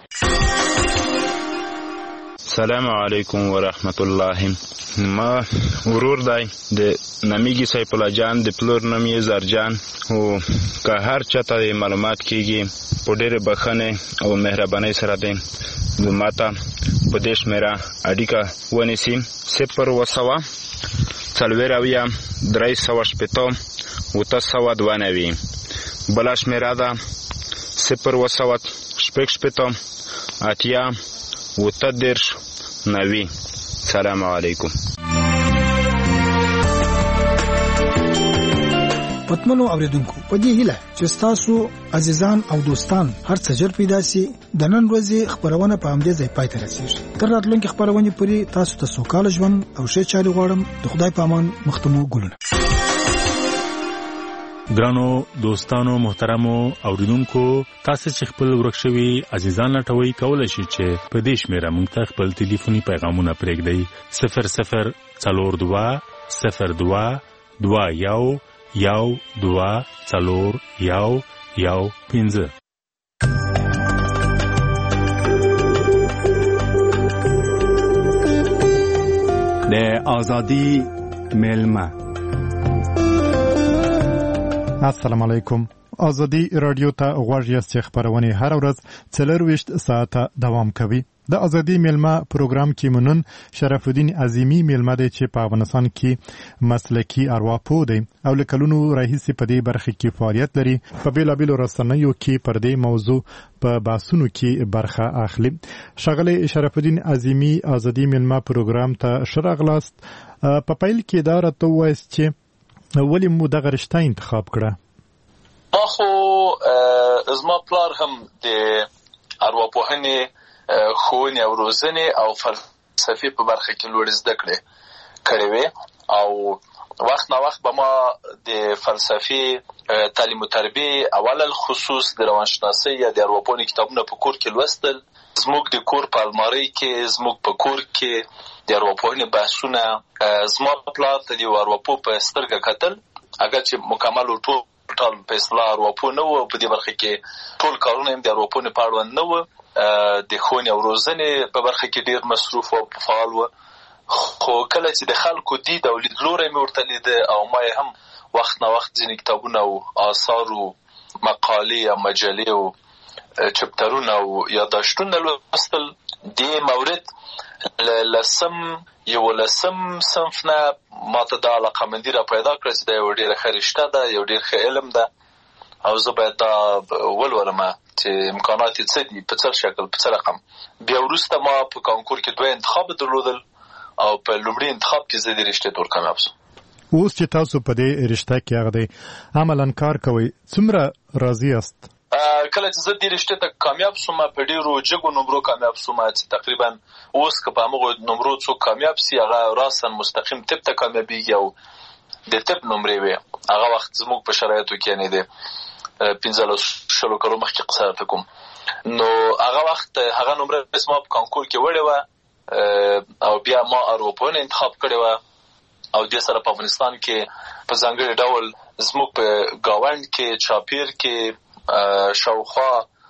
السلام علیکم ورحمت الله. ما ورور دی د نمیږي سیف الله جان، د پلور نوم یې زرجان. او که هر چاته معلومات کېږي په ډېرې بښنې او مهربانۍ سره دی ماته په دې شمېره اړیکه ونیسي 0-4-390-892. بله شمېره ده 0-8-80-2 90 سلام علیکم. پتمنو اوریدونکو په دې هیله چې تاسو عزیزان او دوستان هر څه ژر پیدا سي د نن ورځې خبرونه په همدې ځای پای ته رسیږي. تر راتلونکي خبرونه پورې تاسو ته سوکاله ژوند او ښه چاري غواړم. د خدای په امان. مختمو ګلونه. ګرانو دوستانو محترمو اوریدونکو تاسو چې خپل ورکشوي عزیزان لټوي کولای شئ چې په دې شمیره موږ ته خپل ټلیفوني پیغامونه پرېږدئ 0042 02 21 یو 2 4 1 5. د ازادي ملما. السلام علیکم. ازادي رادیو ته غوږ یاست چې خبرونه هر ورځ 24 ساعته دوام کوي. د ازادي ملما پروګرام کې منن شرف الدین عظیمی ملما دی چې په افغانستان کې مسلکی ارواپوه دی او لکلونو راهیسې په دې برخه کې فعالیت لري. په بیلابیلو رسنیو کې پر دې موضوع په بحثونو کې برخه اخلي. ښاغلی شرف الدین عظیمی ازادي ملما پروګرام ته ښه راغلاست. په پیل کې دا راته ووایاست چې ولې مو دغه رشته انتخاب کړه؟ ما خو زما پلار هم د ارواپوهنې ښوونې او روزنې او فلسفې په برخه کې لوړې زده کړې کړې وې او وخت نا وخت به ما د فلسفې تعلیم او تربیې اول الخصوص د روانشناسۍ یا د ارواپوهنې کتابونه په کور کې لوستل. زموږ د کور په المارۍ کې زموږ په کور کې د ارواپوهنې بحثونه زما پلار ته د ارواپوه په سترګه کتل. اگر چې مکمل ټول په اصطلاح ارواپوه نه و په دې برخه کې ټول کارونه هم د ارواپوهنې په اړوند نه و. د ښوونې او روزنې په برخه کې ډیر مصروف او فعال و. خو کله چې د خلکو دید او لیدلوری مې ورته لیده او ما یې هم وخت نه وخت ځینې کتابونه او آثار او مقالې او مجلې او چپترونه او یادداشتونه لوستل. دې مورد لسم صنف نه ماته دا علاقه‌مندي را پیدا کړه چې دا یو ډېره ښه رشته ده، یو ډېر ښه علم ده او زه باید دا ولولم چې امکانات یې څه دي، په څه شکل، په څه رقم. بیا وروسته ما په کانکور کې 2 انتخاب درلودل او په لومړي انتخاب کې زه د رشتې تور کامیاب شوم. اوس چې تاسو په دې رشته کې هغه دی عملاً کار کوئ، څومره راضي یاست؟ کله چې زه دې رشتې ته کامیاب شوم په ډېرو جګو نمرو کامیاب شوم چې تقریبا اوس که په همغو نمرو څوک کامیاب سي هغه راساً مستقیم طب ته کامیابېږي او د طب نمرې وې. هغه وخت زموږ په شرایطو کې یعنې د 15 کالو مخکې قصه کوم نو هغه وخت هغه نمره زما په کانکور کې وړې وه او بیا ما ارواپوهنه انتخاب کړې وه او دې سره په افغانستان کې په ځانګړي ډول زموږ په ګاونډ کې چاپیر کې شاوخوا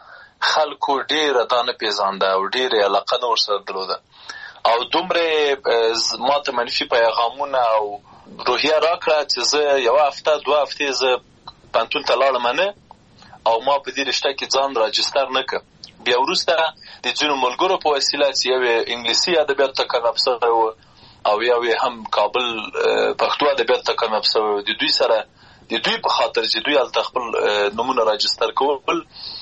خلکو ډېره دا نه پیژانده او ډېرې علاقه نه ورسره درلوده او دومره ما ته منفي پیغامونه او روحیه راکړه چې زه یوه هفته 2 هفتې زه پوهنتون ته لاړم نه او ما په دې رشته کې ځان راجستر نه کړ. بیا وروسته د ځینو ملګرو په وسیله چې یو یې انګلیسي ادبیاتو ته کامیاب شوی و او یو یې هم کابل پښتو ادبیاتو ته کامیاب شوی و. د دوی سره د دوی په خاطر چې دوی هلته خپل نومونه راجستر کول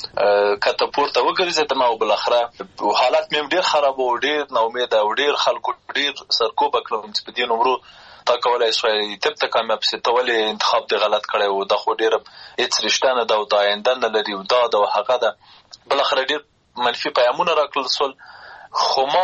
کته پورته وګرځېدم او بالاخره حالت مې هم ډېر خراب و، ډېر ناامیده او ډېر خلکو ډېر سرکوبه کړم چې په دې نمرو تا کولای شوی طب ته کامیاب سي، ته ولې انتخاب دې غلط کړی و، دا خو ډېره هېڅ رشته نه ده او دا آینده نه لري او دا ده او هغه ده. بالاخره ډېر منفي پیغامونه راکړل سول. خو ما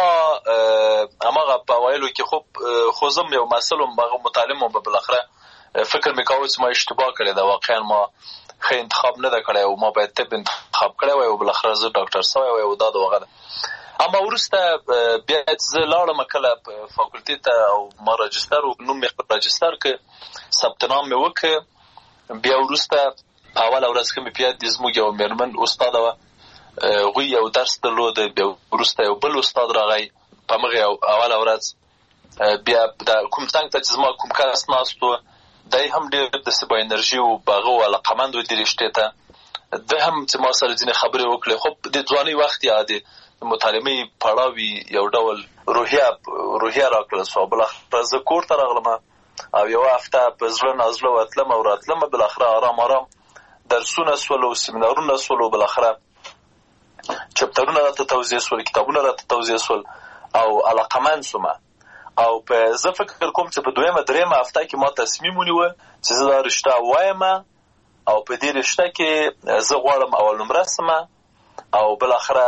هماغه په اوایلو کې خو زه یو محصل وم، هغه متعلم وم، بالاخره فکر مې کاوه چې ما اشتباه کړې ده، واقعا ما ښه انتخاب نه ده کړی او ما باید طب انتخاب کړی وای او بالاخره زه ډاکټر سوی وای او دا د هغه ده. اما وروسته بیا چې زه لاړم کله په فاکولټي ته او ما راجستر نوم مې راجستر کړ، ثبت نام مې وکړ. بیا وروسته په اوله ورځ کې مې بیا د زموږ یو مېرمن استاده وه، هغوی یو درس درلود. بیا وروسته یو بل استاد راغی په همغې اوله ورځ. بیا د کوم څنګ ته چې زما کوم کس ناست و دی هم ډېر داسې با انرژي و، په هغه علاقمند و دې رشتې ته. ده هم چې ما سره ځینې خبرې وکړې. خو د ځوانۍ وخت یا د مطالعې پړاو یو ډول روحیه راکړل سوه. بالاخره زه کور ته راغلم او یوه هفته په زړه نازله وتلم او راتلم. بالاخره آرام درسونه سول او سیمینارونه سول او بالاخره چپټرونه راته توضیح سول، کتابونه راته توضیح سول او علاقمند سوم. او په زه فکر کوم چې په دویمه درېمه هفته کې ما تصمیم ونیوه چې زه دا رشته وایم او په دې رشته کې زه غواړم اول نمره سم. او بالاخره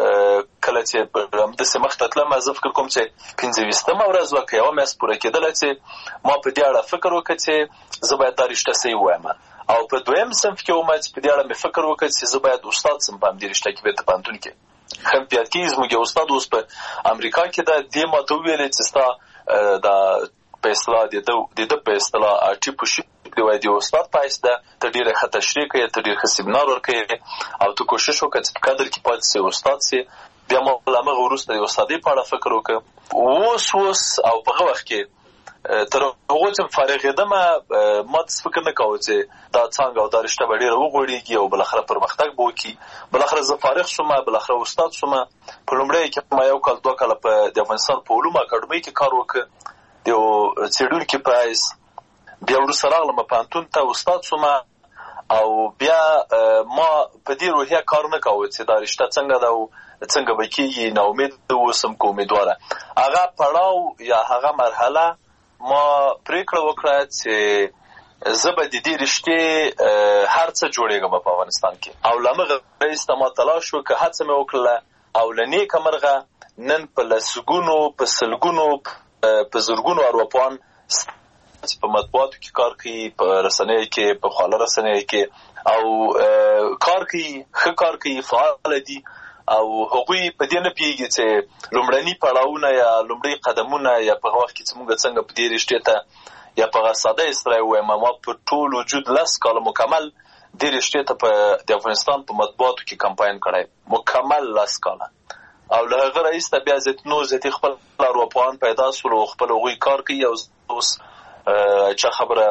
کله چې همداسې مخته تلم زه فکر کوم چې 25مه ورځ وه که یوه میاشت پوره کېدله چې ما په دې اړه فکر وکړ چې زه باید دا رشته صحیح ووایم. او په دویم صنف کې ومه چې په دې اړه مې فکر وکړ چې زه باید استاد سم په همدې رشته کې بېرته پوهنتون کې. ښه مې یاد کېږي زموږ یو استاد اوس په امریکا کې ده، دې ما ته وویلې چې ستا دا په اصطلاح د ده په اصطلاح ټیپوشیپ دی وایي د استاد په حیث ده، ته ډېره ښه تشریح کوې، ته ډېر ښه سیمینار ورکوې او ته کوشش وکړه چې په قدر کې پاتې سې استاد سې. بیا ما له همغه وروسته د استادۍ په اړه فکر وکړ. اوس او په هغه وخت کې تر هغو چې فارغېدم ما داسې فکر نه کوه چې دا څانګه او دا رشته به ډېره وغوړېږي او بالاخره پرمختګ به وکړي. بالاخره زه فارغ شوم، بالاخره استاد شوم. په لومړیو کې ما 1 کال 2 کاله په د افغانستان په علومو اکاډمۍ کې کار وکړ د یو څېړونکي په حیث. بیا وروسته راغلم پوهنتون ته استاد شوم او بیا ما په دې روحیه کار نه کوه چې دا رشته څنګه ده او څنګه به کېږي. ناامید اوسم که امیدواره. هغه پړاو یا هغه مرحله ما پرېکړه وکړه چې زه به د دې رشتې هر څه جوړېږم په افغانستان کې. او له همغه وروسته ما تلاش وکړه، هڅه مې وکړله او له نیکه مرغه نن په لسګونو په سلګونو په زرګونو ارواپوهان چې په مطبوعاتو کې کار کوي، په رسنیو کې، په خواله رسنیو کې او کار کوي، ښه کار کوي، فعال دي او هغوی په دې نه پوهېږي چې لومړني پړاوونه یا لومړي قدمونه یا په هغه وخت کې چې موږ څنګه په دې رشتې ته یا په هغه ساده اصطلاح ووایم ما په ټول وجود 10 کاله مکمل دې رشتې ته په د افغانستان په مطبوعاتو کې کمپاین کړی، مکمل 10 کاله. او له هغه راهیسته بیا زیاتې خپل ارواپوهان پیدا شول او خپل هغوی کار کوي. او اوس چا خبره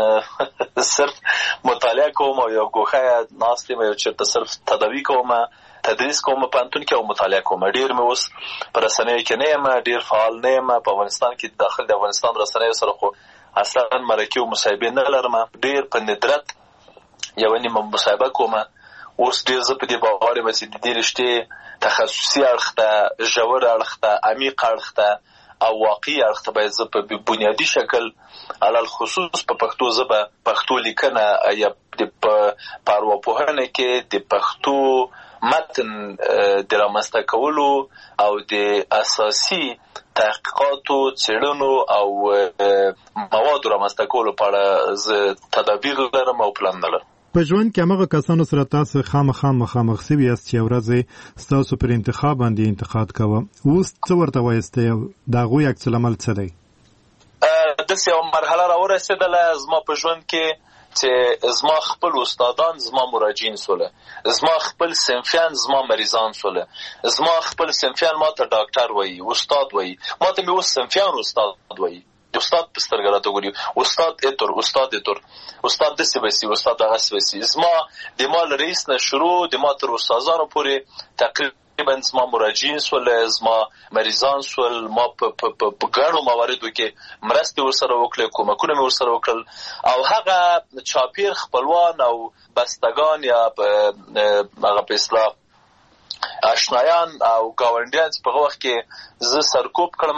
صرف مطالعه کوم او یو ګوښه ناست یم، یو چېرته صرف تداوي کوم، تدریس کوم پوهنتون کې او مطالعه کوم. ډېر مې اوس په رسنیو کې نه یم، ډېر فعال نه یم. په افغانستان کې داخل د افغانستان رسنیو سره خو اصلا مرکې او مصاحبې نه لرم. ډېر په ندرت یوه نیمه مصاحبه کوم. اوس ډېر زه په دې باور یم چې د دې رشتې تخصصي اړخ ته، ژور اړخ ته، عمیق اړخ ته او واقعي اړخ ته باید زه په بنیادي شکل علل خصوص په پښتو ژبه، پښتو لیکنه یا په ارواپوهنه کې د پښتو متن د رامنځته کولو او د اساسي تحقیقاتو، څېړنو او موادو رامنځته کولو په اړه زه تدابیر لرم او پلان نه لرم. په ژوند کې هغه کسانو سره تاسو خامخا مخامخ سوي یاست چې ورځې ستاسو پر انتخاب باندې انتقاد کوه، اوس څه ورته وایسته؟ د هغوی عکس العمل څه دی؟ داسې یوه مرحله راورسېدله زما په ژوند کې چې زما خپل استادان زما مراجعین سوله، زما خپل صنفیان زما مریضان سوله، زما خپل صنفیان ما ته ډاکټر وایي، استاد وایي. ما ته مې اوس صنفیان استاد وایي، استاد په سترګه راته ګوري، استاد اتور، استاد داسې بسي، استاد هغسې بسي. زما د ما له رئیس نه شروع د ما تر استادانو پورې تقریبا زما مراجعین سول، زما مریضان سول. ما په ګڼو مواردو کې مرستې ورسره وکړې، کومکونه مې ورسره وکړل. او هغه چاپیر خپلوان او بستګان یا هغه په اصطلاح اشنایان او ګاونډیان چې په هغه وخت کې زه سرکوب کړم،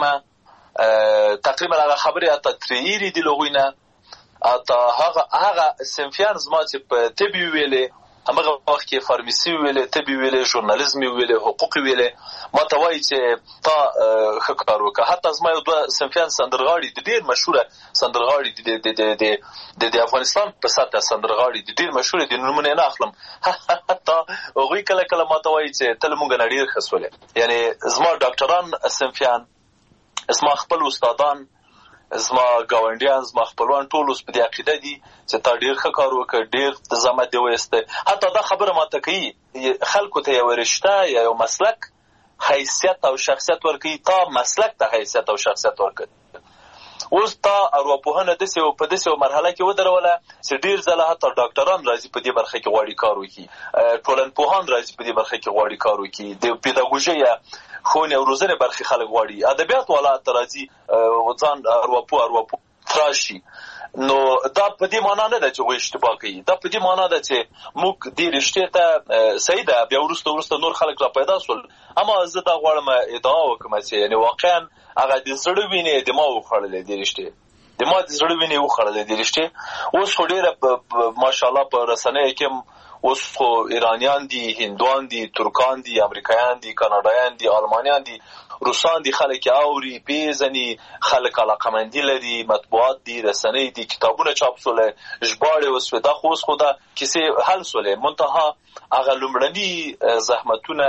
تقریبا هغه خبرې اته ترېیرې دي له هغوی نه. اته هغه صنفیان زما چې په طب ویلې، همغه وخت کې فارمیسي ویلې، طب ویلې، ژورنالیزم ویلې، حقوق ویلې، ما ته وایي چې تا ښه کار وکړه. حتی زما یو 2 صنفیان سندرغاړي دي، ډېر مشهوره سندرغاړي دي د افغانستان په سطحه سندرغاړي دي، ډېر مشهوره دي، نومونه یې نه اخلم. حتی هغوی کله کله ما ته وایي چې ته له مونږ نه ډېر ښه سولې. یعنې زما ډاکټران صنفیان، زما خپل استادان، زما ګاونډیان، زما خپلوان ټول اوس په دې عقیده دي چې تا ډېر ښه کار وکړ، ډېر زحمت دې وایسته. حتی دا خبره ماته کوي خلکو ته یوه رشته یا یو مسلک حیثیت او شخصیت ورکوي، تا مسلک ته حیثیت او شخصیت ورکوي. اوس تا ارواپوهنه په داسې یو مرحله کې ودروله چې ډېر ځله حتی ډاکټران راځي په دې برخه کې غواړي کار وکړي، ټولنپوهان راځي په دې برخه کې غواړي کار وکړي، د پیداګوژۍ یا ښوونې او روزنې برخې خلک غواړي، ادبیات والا ته راځي ځان ارواپوه تراشي. نو دا په دې معنا نه ده چې وایي اشتباه کوي، دا په دې معنا ده چې موږ دې رښتیا ته صحیح ده. بیا وروسته نور خلک را پیدا شول، اما زه دا غواړم ادعا وکړم چې یعنې واقعا هغه د زړه وینې د ما وخوړلې دې رښتیا، د ما د زړه وینې وخوړلې دې رښتیا. اوس خو ډېره ماشاءالله په رسنیو کې اوس خو ایرانیان دي، هندوان دي، ترکان دي، امریکایان دي، کاناډایان دي، آلمانیان دي، روسان دي، خلک اوري پیژني، خلک علاقمندي لري، مطبوعات دي، رسنۍ دي، کتابونه چاپ شوله، ژباړې وسوې. دا خو اوس خو دا کیسې حل شولې، منتها هغه لومړني زحمتونه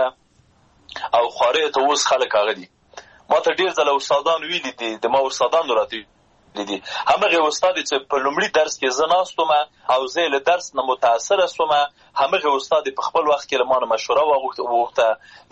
او خوارۍ ته اوس خلک هغه دي. ما ته ډېر ځله استادان ویلي دي، د ما استادانو راته دي همغه استاد چې په لومړي درس کې زه ناست وم او زه له درس نه متاثره شوم، همغه استاد په خپل وخت کې له ما نه مشوره وغوښته،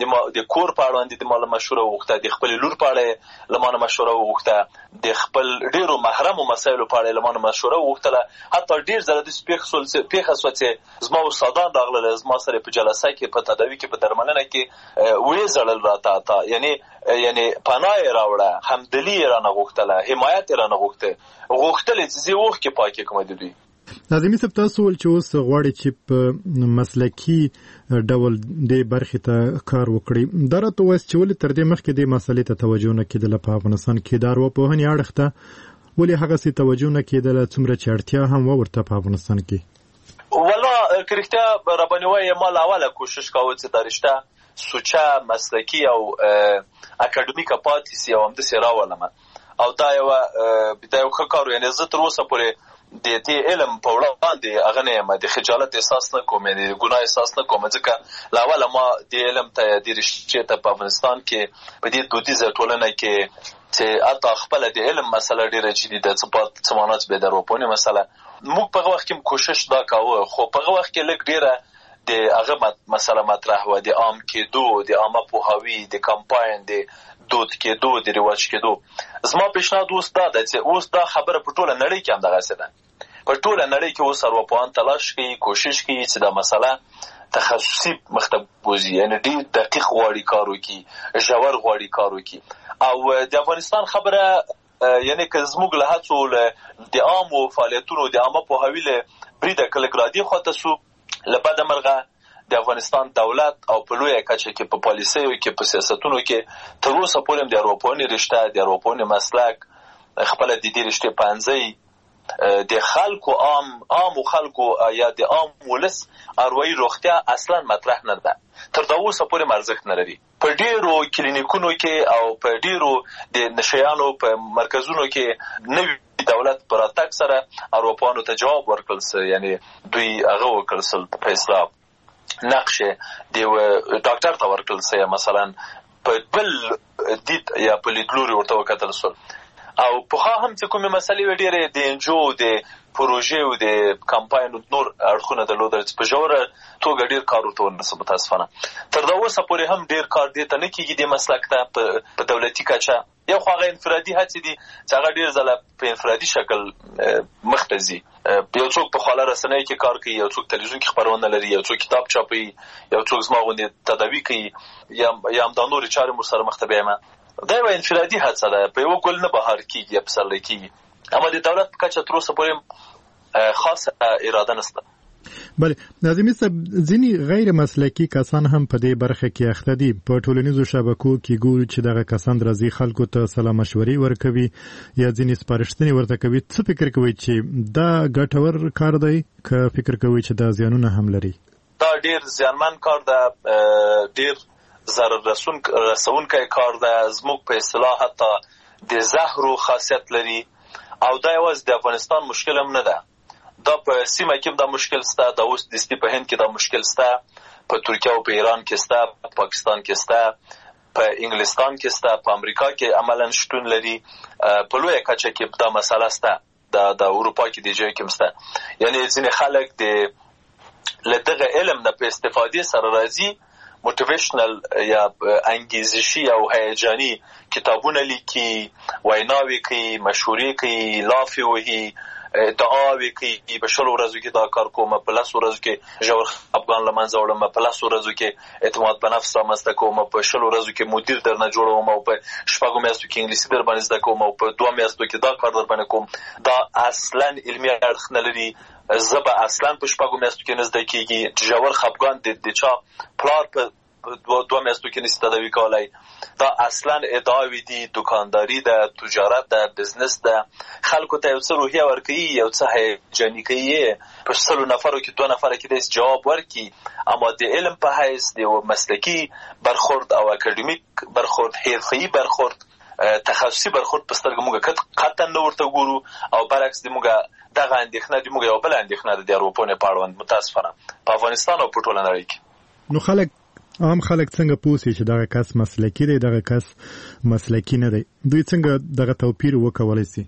د کور په اړه د ما له مشوره وغوښته، د خپل لور په اړه له ما نه مشوره وغوښته، د خپل ډېرو محرمو مسایلو په اړه له ما نه مشوره وغوښتله. حتی ډېر ځله داسې پېښه شوه چې زما استادان راغلل زما سره په جلسه کې، په تداوي کې، په درملنه کې ویې ژړل راته، یعنی پناه یې راوړه، همدلي یې رانه غوښتله، حمایت یې رانه غوښتلې چې زه اوښکې پاکې کړم د دوی. ناظمي صاحب، تاسو ول چې اوس غواړئ چې په مسلکي ډول دې برخې ته کار وکړئ، دا راته ووایاست چې ولې تر دې مخکې دې مسلې ته توجه نه کېدله په افغانستان کې، د ارواپوهنې اړخ ته ولې هغسې توجه نه کېدله څومره چې اړتیا هم وه ورته په افغانستان کې؟ والله که رښتیا راباندې وایې، ما له اوله کوشش کاوه چې دا رشته سوچه مسلکي او اکاډمیکه پاتې سي او همداسې راولمه، او دا یو ښه کار و. یعنې زه تر اوسه پورې د دې علم په وړاندې هغه نه یم، د خجالت احساس نه کوم، د ګناه احساس نه کوم، ځکه له اوله ما دې علم ته، دې رشتې ته په افغانستان کې په دې دودیزه ټولنه کې چې حتی خپله د علم مسله ډېره جدي ده، څه معنا چې بې د ارواپوهنې مسله، موږ په هغه وخت کې کوشش دا کاوه، خو په هغه وخت کې لږ ډېره د هغه مسله مطرح وه، د عام کېدو، د عامه پوهاوي، د کمپاین، د دود کېدو، د رواج کېدو. زما پیشنهاد اوس دا ده چې اوس دا خبره په ټوله نړۍ کې همدغسې ده، په ټوله نړۍ کې اوس ارواپوهان تلاش کوي، کوشش کوي چې دا مسله تخصصي مخ ته بوځي، یعنې ډېر دقیق غواړي کار وکړي، ژور غواړي کار وکړي. او د افغانستان خبره یعنې که زموږ له هڅو د عامو فعالیتونو، د عامه پوهاوي له بریده که لږ رادې خواته سو، له بده مرغه د افغانستان دولت او په لویه کچه کې په پالیسیو کې، په سیاستونو کې تر اوسه پورې هم د ارواپوهنې رشته، د ارواپوهنې مسلک، خپله د دې رشتې پنځۍ د خلکو عامو خلکو یا د عام ولس اروايي روغتیا اصلا مطرح نه ده، تر دا اوسه پورې ارزښت نه لري. په ډېرو کلینیکونو کې او په ډېرو د نشیانو په مرکزونو کې نوي دولت پر راتګ سره ارواپوهانو ته جواب ورکړل سو، یعنې دوی هغه وکړل سل په اصطلاح نقشه د ډاکټر ته ورکړل سي، مثلا په بل دید یا په لیدلوري ورته وکتل سول. او پخوا هم چې کومې مسلې وې ډېرې د انجو، د پروژې او د کمپاین نور اړخونه درلودل چې په ژوره توګه ډېر کار ورته ونرسه. متاسفانه تر دا اوسه پورې هم ډېر کار دې ته نه کېږي دې مسلک ته په دولتي کچه. یو خو هغه انفرادي هڅې دي چې هغه ډېر ځله په انفرادي شکل مخ ته ځي. یو څوک په خواله رسنیو کې کار کوي، یو څوک تلویزیون کې خپرونه لري، یو څوک کتاب چاپوي، یو څوک زما غوندې تداوي کوي، یا همدا نورې چارې مور سره مخ ته بیایم. دا یوه انفرادي هڅه ده، په یوه ګل نه بهار کېږي یا پسرلی کېږي، اما د دولت په کچه تر اوسه پورې خاصه اراده نشته. بله ناظمي صاحب، ځینې غیر مسلکي کسان هم په دې برخه کې اخته دي. په ټولنیزو شبکو کې ګورو چې دغه کسان راځي خلکو ته سلا مشورې ورکوي یا ځینې سپارښتنې ورته کوي. څه فکر کوئ چې دا ګټور کار دی که فکر کوئ چې دا زیانونه هم لري؟ دا ډېر زیانمن کار ده، ډېر ضرر رسونکی کار ده. زموږ په اصطلاح حتی د زهرو خاصیت لري، او دا یوازې د افغانستان مشکل هم نه ده، دا په سیمه کې دا مشکل سته، دا اوس دستی په هند کې دا مشکل سته، په ترکیه او په ایران کې سته، په پاکستان کې سته، په انګلستان کې سته، په امریکا کې عملا شتون لري، په لویه کچه کې دا مسله سته، د اروپا کې د ځای کې سته. یعنی ځینې خلک د له دغه علم نه په استفادې سره راځي، موټیویشنل یا انګیزشي او هیجاني کتابونه لیکي، ویناوې کوي، مشورې کوي، لافې وهي، ادعاوې کوي په 10 ورځو کې دا کار کوم، په 10 ورځو کې ژور افغان له منځه وړم، په 10 ورځو کې اعتماد په نفس رامنځته کوم، په 10 ورځو کې مدیر درنه جوړوم، او په 6 میاشتو کې انګلیسي در باندې زده کوم، او په 2 میاشتو کې دا کار در باندې کوم. دا اصلا علمي اړخ نه لري. زبا اصلا په 6 میاشتو کې نه زده کېږي. ژور افغان د چا پلار په 2 میاشتو کې نشي تداوی کولای. دا اصلا ادعاوی دي، دکانداری ده، تجارت ده، بزنس ده. خلکو ته یو څه روحیه ورکوي، یو څه هیجاني کوي، په 100 نفرو کې 2 نفر کې داسې جواب ورکړي، اما د علم په حیث د مسلکي برخورد او اکاډمیک برخورد، حرفه‌ای برخورد، تخصصي برخورد په سترګه موږ قطعا نه ورته ګورو. او برعکس د موږ دغه اندېښنه د موږ یو بل اندېښنه ده د اروپا په اړوند متاسفانه په افغانستان او په ټوله نړۍ کې. نو عام خلک څنګه پوښي چې دغه کس مسلکی دی، دغه کس مسلکی نه دی؟ دوی څنګه دغه توپیر وکولای شي؟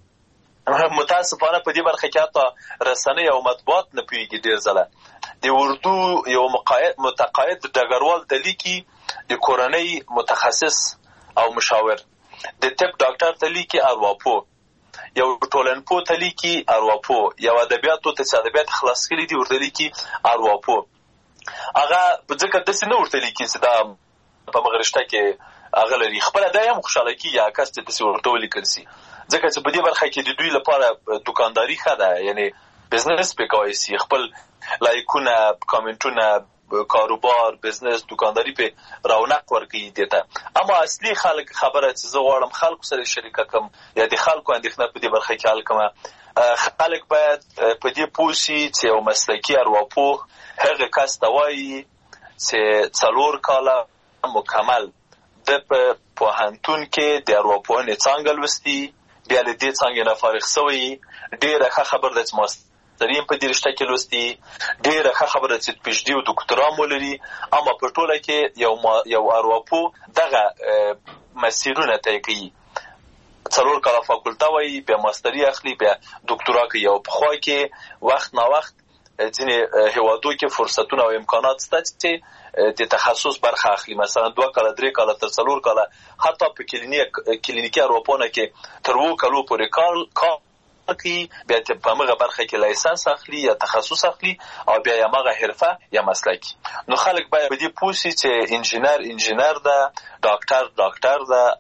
متاسفانه په دې برخه کې حتی رسنۍ او مطبوعات نه پوهیږي. ډېر ځله د اردو یو متقاعد ډګروال د لیکي، د کورنۍ متخصص او مشاور، د طب ډاکټر ته لیکي ارواپو، یو ټولنپوه ته لیکي ارواپو، یو ادبیاتو ته چې ادبیات خلاص کړي دي ورته لیکي ارواپو. هغه ځکه داسې نه ورته لیکي چې دا په مغرشته کې هغه لري، خپله دا هم خوشحاله کېږي هغه کس چې داسې ورته ولیکل شي، ځکه چې په دې برخه کې د دوی لپاره دکانداري ښه ده، یعنې بزنس پې کولی شي، خپل لایکونه، کامنټونه، کاروبار، بزنس، دکانداري پې رونق ورکوي دې ته. اما اصلي خلک خبره چې زه غواړم خلکو سره شریکه کړم یا د خلکو اندېښنه په دې برخه کې حل کړم، خلک باید په دې پوه شي چې یو مسلکي ارواپوه هغه کس ته وایي چې 4 کاله مکمل د په پوهنتون کې د ارواپوهنې څانګه لوستي، بیا له دې څانګې نه فارغ شوی، ډېره ښه خبره ده چې ماستري په دې رشته کې لوستي، ډېره ښه خبره ده چې PhD او دکترا مو لري. اما په ټوله کې یو ارواپوه دغه مسیرونه طی کوي، 4 کاله فاکولته وایي، بیا ماستري اخلي، بیا دکترا کوي. او پخوا کې وخت نا وخت ځینې هیوادو کې فرصتونه او امکانات شته چې د تخصص برخه اخلي، مثلا 2 کاله، 3 کاله، تر 4 کاله، حتی په کلینیکي ارواپوهنه کې تر 2 کالو پورې کار کوي، بیا په هغه برخه کې لایسنس اخلي یا تخصص اخلي، او بیا یې هغه حرفه یا مسلک. نو خلک باید په دې پوه شي چې انجینر ده، ډاکټر ده،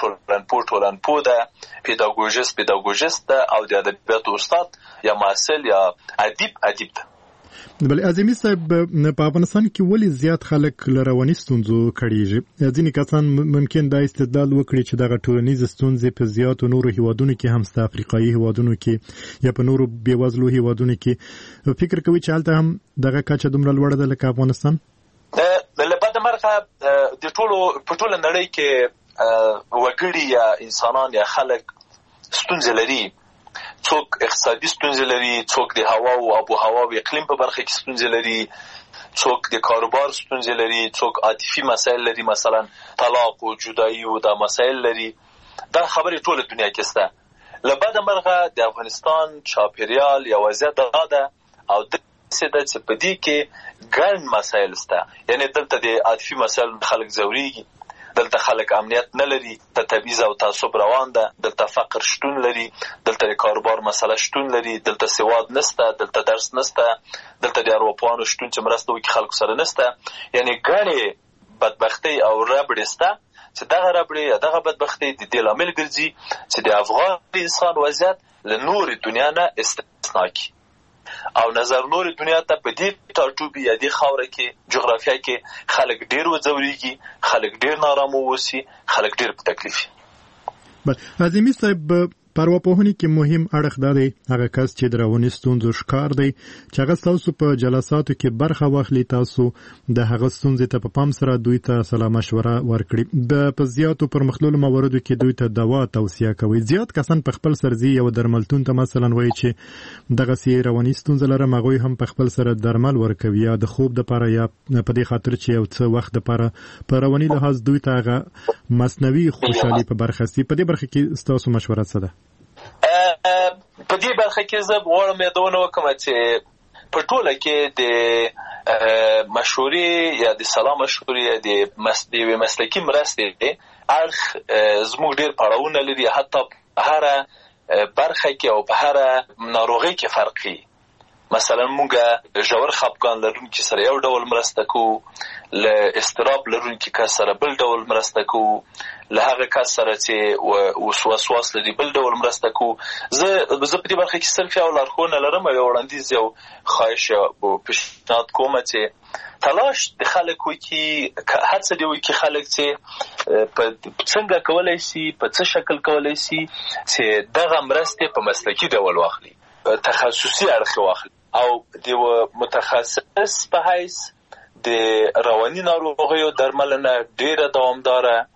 ټولنپوه ده، پیداګوژیست ده، او د ادبیاتو استاد یا محصل یا ادیب ده. بل اعظمي صاحب، په افغانستان کې ولې زیات خلک له رواني ستونزو کړيږي؟ ځینې کسان ممکن دا استدلال وکړي چې دغه ټولنیز ستونزې په زیاتو نورو هیوادونو کې هم شته، افریقایي هیوادونو کې یا په نورو بېوزلو هیوادونو کې. فکر کوي چې هلته هم دغه کچه دومره لوړه ده لکه افغانستان؟ له بده مرغه د په ټوله نړۍ کې وګړي یا انسانان یا خلک ستونزې لري. څوک اقتصادي ستونزې لري، څوک د هوا او آب و هوا او اقلیم په برخه کې ستونزې لري، څوک د کاروبار ستونزې لري، څوک عاطفي مسایل لري، مثلا طلاق او جدایي او دا مسایل لري. دا خبرې ټوله دنیا کې شته. له بده مرغه د افغانستان چاپیریال یا وضعیت دا ده او داسې ده چې په دې کې ګڼ مسایل شته. یعنې دلته د عاطفي مسایل خلک ځورېږي، دلته خلک امنیت نه لري، د تبعیض او تعصب روان ده، دلته فقر شتون لري، دلته د کاروبار مسله شتون لري، دلته سواد نشته، دلته درس نشته، دلته د ارواپوهانو شتون چې مرسته وکړي خلکو سره نشته. یعنې ګڼې بدبختۍ او ربړې شته چې دغه ربړې یا دغه بدبختۍ د دې لامل ګرځي چې د افغان انسان وضعیت له نورې دنیا نه استثنا کړي او نظر نور دنیا ته په دې ټاټوبي یا دې خاوره کې جغرافیه کې خلک ډېر وځوريږي، خلک ډېر نارامه وسی، خلک ډېر په تکلیف. بل اعظمي صاحب، پرواپوهنې کې مهم اړخ دا دی هغه کس چې د رواني ستونزو ښکار دی چې هغه تاسو په جلساتو کې برخه واخلي، تاسو د هغه ستونزې ته په پام سره دوی ته سلا مشوره ورکړي، په زیاتو پرمختللو مواردو کې دوی ته دوا توصیه کوي. زیات کسان په خپل سرځي یو درملتون ته مثلا وایي چې دغه سي رواني ستونزه لرم، هغوی هم په خپل سره درمل ورکوي یا د خوب لپاره یا په دې خاطر چې یو څه وخت لپاره په رواني لحاظ دوی ته هغه مصنوعي خوشحالي په برخه سي. په دې برخه کې تاسو مشوره څه ده؟ په دې برخه کې زه غواړم یادونه وکړم چې په ټوله کې د مشورې یا د سلا مشورې یا د مسلکي مرستې اړخ زموږ ډېر پړاوونه لري. حتی هره برخه کې او په هر ناروغي کې فرقي. مثلا مونږه ژور خپګان لرونکي سره یو ډول مرسته کوو، له استراب لرونکي کس سره بل ډول مرسته کوو، له هغه کس سره چې وسواس لري بل ډول مرسته کوو. زه په دې برخه کې صرف یو لارښوونه لرم، یو وړاندیز، یو خواهش او پیشنهاد کوم چې تلاش د خلکو کې هڅه دی چې خلک چې په څنګه کولای شي، په څه شکل کولای شي چې دغه مرسته په مسلکي ډول واخلي، تخصصي اړخ واخلي، او د متخصص په حیث د رواني ناروغیو درملنه ډیره دوامداره،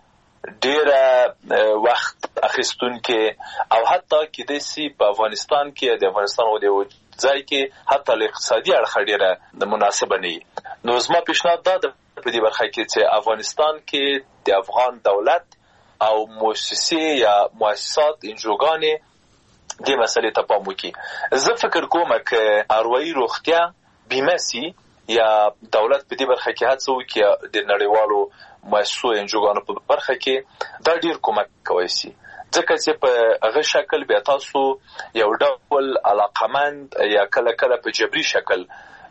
ډیره وخت اخیستونکې، او حتی کېدای شي په افغانستان کې د افغانستان او د ځای کې حتی له اقتصادي اړخه ډیره مناسبه نه وي. نو زما پیشنهاد دا ده په دې برخه کې چې افغانستان کې د افغان دولت او مؤسسې یا مؤسسات انجوګانې دې مسلې ته پام وکړي. زه فکر کوم چې اروایي روغتیا بیمه سي یا دولت په دې برخه کې هڅه وکړي د نړیوالو مؤسسو انجوګانو په برخه کې دا ډیر کومک کوي سي، ځکه چې په هغه شکل بیا تاسو یو ډول علاقمند یا کله کله په جبري شکل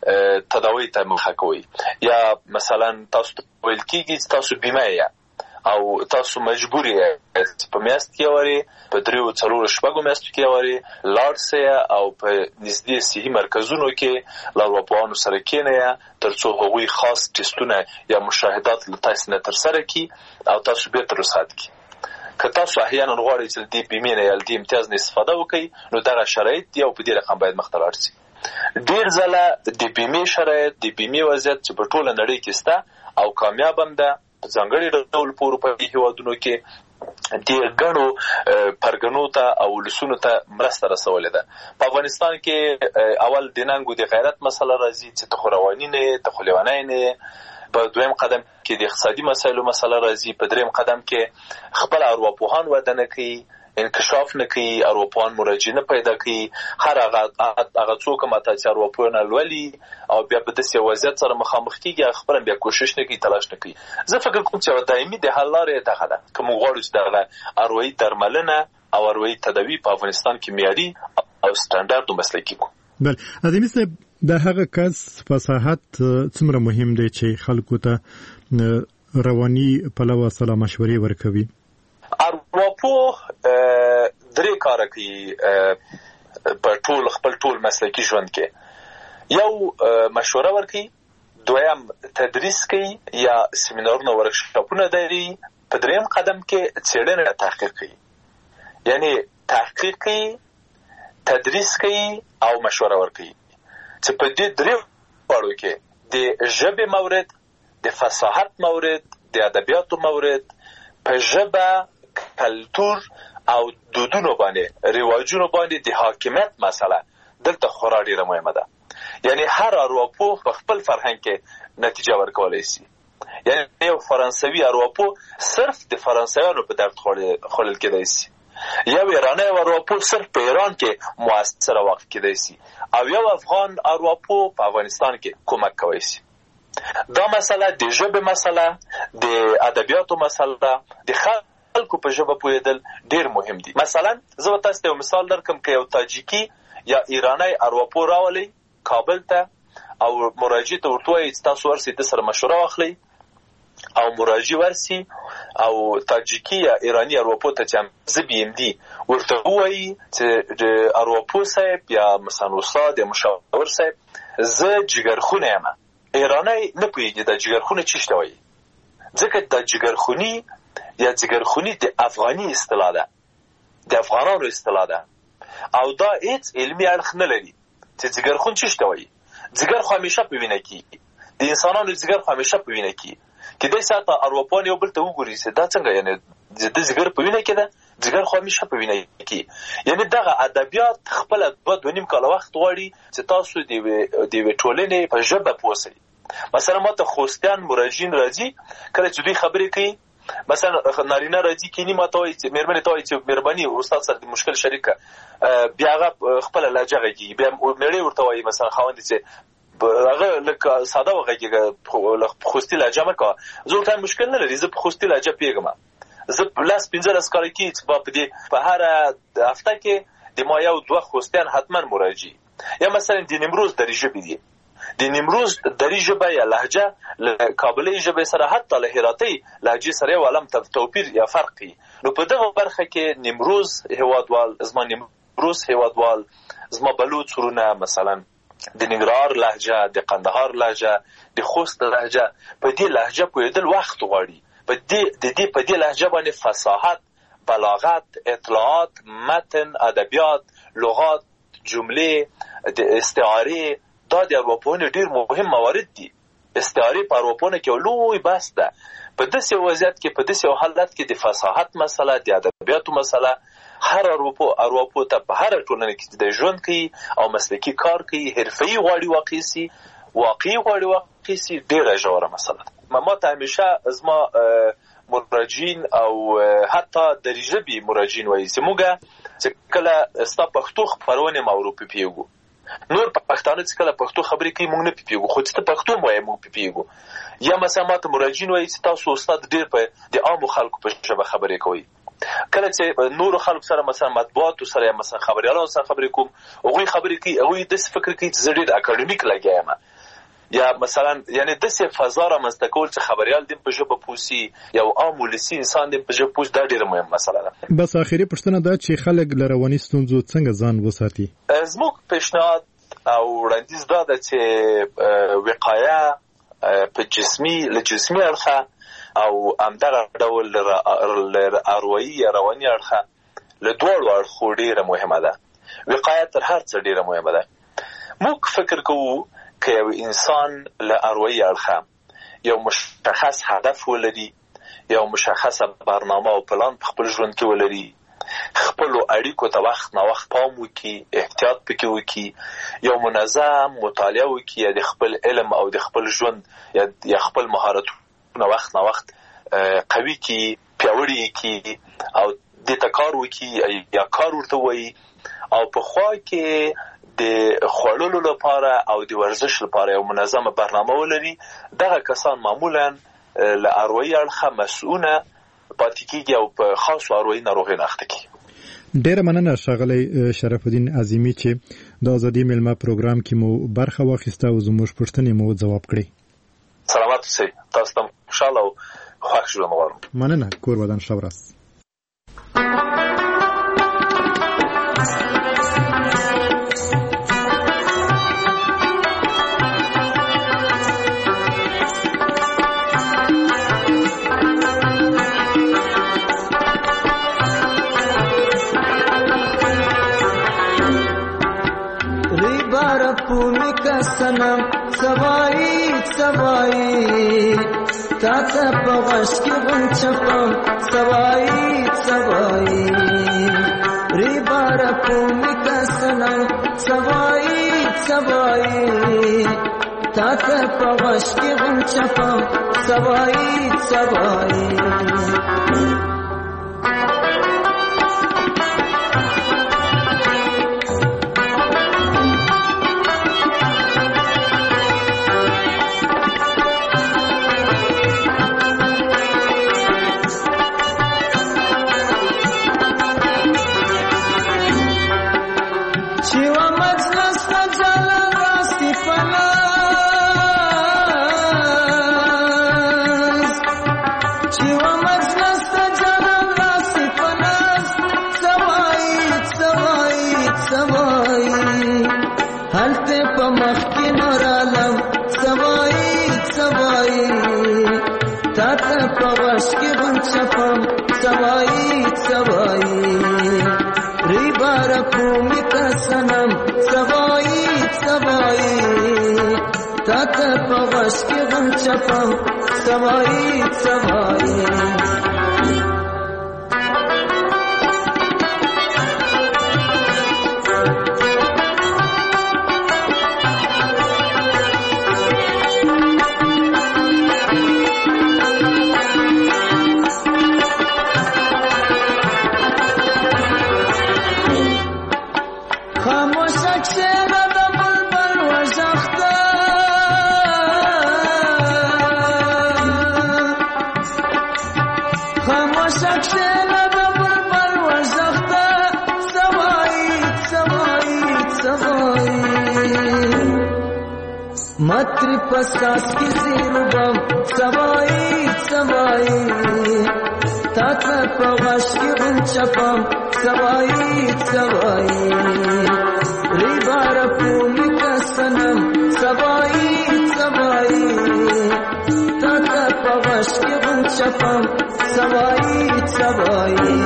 تداوی ته مخه کوي، یا مثلا تاسو ویل کېږي تاسو بیمه یې او تاسو مجبور یې په میاشت کې وری په 3-4 میاشتو کې وری لاړ سئ او په نږدې صحي مرکزونو کې لاروپوانو سره کېنئ ترڅو هغوی خاص ټیسټونه یا مشاهدات له تاسو نه ترسره کړي او تاسو به تر رسات کړي. که تاسو احیانا غواړئ چې د بیمې نه یا د امتیاز نه استفاده وکړئ، نو دغه شرایط دی او په دې رقم باید مخته لاړ شي. ډیر ځله د بیمې شرایط، د بیمې وضعیت چې په ټوله نړۍ کې شته او کامیاب هم ده، په ځانګړي ډول په اروپایي هېوادونو کې د ګڼو پرګنو ته او ولسونو ته مرسته رسولې ده. په افغانستان کې اول د ننګو د غیرت مسله راځي چې ته خو رواني نه، ته خو لیونی نه. په دویم قدم کې د اقتصادي مسایلو مسله راځي. په دریم قدم کې خپل ارواپوهان وده نه کوي، انکشاف نه کوي، ارواپوهان مراجعه نه پیدا کوي. هر هغه څوک ماته چې ارواپوهنه لولي او بیا په داسې وضعیت سره مخامخ کېږي، خپله بیا کوشش نه کوي، تلاش نه کوي. زه فکر کوم چې دایمي د حل لاره دغه ده که موږ غواړو چې دغه اروايي درملنه او اروايي تداوي په افغانستان کې معیاري او سټانډارډ او مسلکي کړو. بل ادمي صاحب، د هغه کس فصاحت څومره مهم دی چې خلکو ته رواني پلوه سلا مشورې ورکوي؟ ارواپوه درې کاره کوي په خپل ټول مسلکي ژوند کې. یو مشوره ورکوي، دویم تدریس کوي یا سیمینارونه ورکشاپونه لري، په دریم قدم کې څېړنه تحقیق کوي. یعنی تحقیق کوي، تدریس کوي او مشوره ورکوي. چې په دې درې واړو کې د ژبې مورد، د فصاحت مورد، د ادبیاتو مورد، په ژبه، کلتور او دودونو باندې، رواجونو باندې د حاکمیت مسله دلته خورا ډیره مهمه ده. یعنی هر ارواپوه په خپل فرهنګ کې نتیجه ورکولای شي. یعنی یو فرانسوي ارواپوه صرف د فرانسویانو په درد خوړل کېدای شي، یو ایرانی ارواپوه صرف په ایران کې موثره واقع کېدای شي، او یو افغان ارواپوه په افغانستان کې کومک کوي شي. دا مسله د ژبې مسله، د ادبیاتو مسله، د خلکو په ژبه پوهېدل ډیر مهم دي. مثلا زه تاسو ته یو مثال درکم که یو تاجیکي یا ایرانی ارواپوه راولي کابل ته او مراجع ته ورته وایي چې تاسو ورسئ د سره مشوره واخلئ، او مراجع ورسي او تاجیکي یا ایرانی ارواپوه ته چې زه بي ام دي ورته ووایي چې د ارواپوه صاحب یا مثلا استاد یا مشاور صاحب زه جګرخونه یم. ایرانی نه پوهېږي دا جګرخونه څه ته وایي، ځکه دا جګرخوني یا جګرخوني د افغاني اصطلاح ده، د افغانانو اصطلاح ده، او دا هیڅ علمي اړخ نه لري چې جګرخون څه ته وایي. جګر خو همیشه په وینه کې، د انسانانو جګر خو همیشه په وینه کې. کېدای شي حتی ارواپوهان یو بل ته وګوري چې دا څنګه، یعنی د جګر په وینه کې ده، جګر خو همیشه په وینه کې. یعنی دغه ادبیات خپل 2.5 کاله وخت غواړي چې تاسو د یوې ټولنې په ژبه پوه شئ. مثلا ماته خوستیان مراجعین راځي، کله چې دوی خبرې کوي، مثلا نارینه راځي کینی ماته وایي چې مېرمنې ته وایي چې مېرمنې استاد سره د مشکل شریکه، بیا هغه خپله لهجه غږېږي، بیا مېړی ورته وایي مثلا خاوند چې هغه لکه ساده وغږېږه، خوستي لهجه مه کوه. زه ورته مشکل نه لري، زه په خوستي لهجه پوهېږم، زه 10-15 کال کې چې په هر هفته کې د ما 1-2 خوستیان حتما مراجعي. یا مثلا د نیمروز دری ژبې دي، د نیمروز دری ژبه یا لهجه له کابلي ژبې سره حتی له هراتي لهجې سره یو علم توپیر یا فرق دی. نو په دغه برخه کې نیمروز هیوادوال، زما بلوچ ورونه مثلا د ننګرهار لهجه، د قندهار لهجه، د خوست لهجه، په دې لهجه پوهېدل وخت غواړي. په دې لهجه باندې فصاحت، بلاغت، اطلاعات، متن، ادبیات، لغات، جملې، د استعارې، دا د ارواپوهنې ډېر مهم موارد دي. استعارې په ارواپوهنه کې لوی بحث ده. په داسې وضعیت کې، په داسې حالت کې د فصاحت مسله، د ادبیاتو مسله هر ارواپوه ته په هر ټولنه کې د ژوند کوي او مسلکي کار کوي، حرفه‌ای غواړي واقعي سي، ډېره ژوره مسله ده. ما ته همیشه زما مراجعین او حتی د ژبې مراجعین وایي چې موږ چې کله ستا پښتو خپرونې ما وروپیږو، نور پښتانه چې کله پښتو خبرې کوي موږ نه پیږو، خو چې ته پښتو وایې موږ پیږو. یا مثلا ما ته مراجعین وایي چې تاسو استاد ډېر په د عامو خلکو په ژبه خبرې کوئ. کله چې نور خلکو سره مثلا مطبوعاتو سره یا مثلا خبريالانو سره خبرې کوم، هغوی خبرې کوي، هغوی داسې فکر کوي چې زه ډېر اکاډمیک لګیا یم، یا مثلا یعنی داسې فضا رامنځته کول چې خبریال دې په ژبه پوسي، یو عام ولسي انسان دې په ژبه پوسي، دا ډېره مهمه مسله ده. بس آخري پوښتنه دا چې خلک له رواني ستونزو څنګه ځان وساتي؟ زموږ پیشنهاد او وړاندیز دا ده چې وقایه په جسمي اړخه او همدغه ډول اروایي یا رواني اړخه له دواړو اړخو ډېره مهمه ده. وقایه تر هر څه ډېره مهمه ده. موږ فکر کوو که یو انسان له اروایي اړخه یو مشخص هدف ولري، یو مشخصه برنامه او پلان په خپل ژوند کې ولري، خپلو اړیکو ته وخت نه وخت پام وکړي، احتیاط پکې وکړي، یو منظم مطالعه وکړي، یا د خپل علم او د خپل ژوند یا خپل مهارتونه وخت نه وخت قوي کړي، پیاوړي کړي او دې ته کار وکړي یا کار ورته وایي، او په خوا کې د خوړلو لپاره او د ورزش لپاره یو منظمه برنامه ولري. دغه کسان معمولا له اروایي اړخه مسؤونه پاتې کېږي او په خاصو اروایي ناروغیو نه اخته کېږي. ډېره مننه ښاغلی شرف الدین عظیمي چې د ازادي میلمه پروګرام کې مو برخه واخیسته او زموږ پوښتنې مو ځواب کړې. سلامت اوسئ. تاسو ته خوشحاله او خوښ ژوند غواړم. مننه. کور ودان ښه ورځ. سنم سوایی تاته په غش کې غنچپم سوایی ری بار کومې کا سنم سوایی تاته په غش کې غنچپم سوایی متری پساس کی زیرو بم سوایی سوایی تاتا پغاش کی غنچپم سوایی سوایی ریبار پومی کسنم سوایی سوایی تاتا پغاش کی غنچپم سوایی سوایی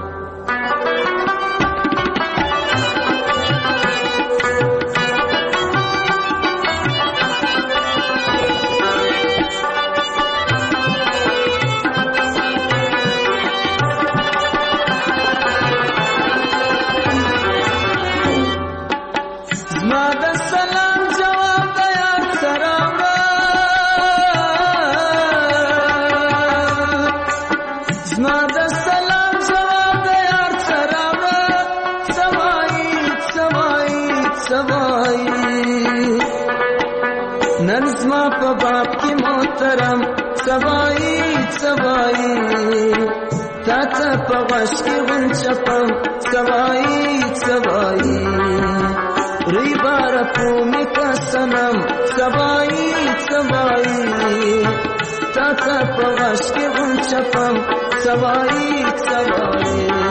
سوایی سوایی تاتا پغاش کی غنچپم سوایی سوایی ریبار پومی کسنم سوایی سوایی تاتا پغاش کی غنچپم سوایی سوایی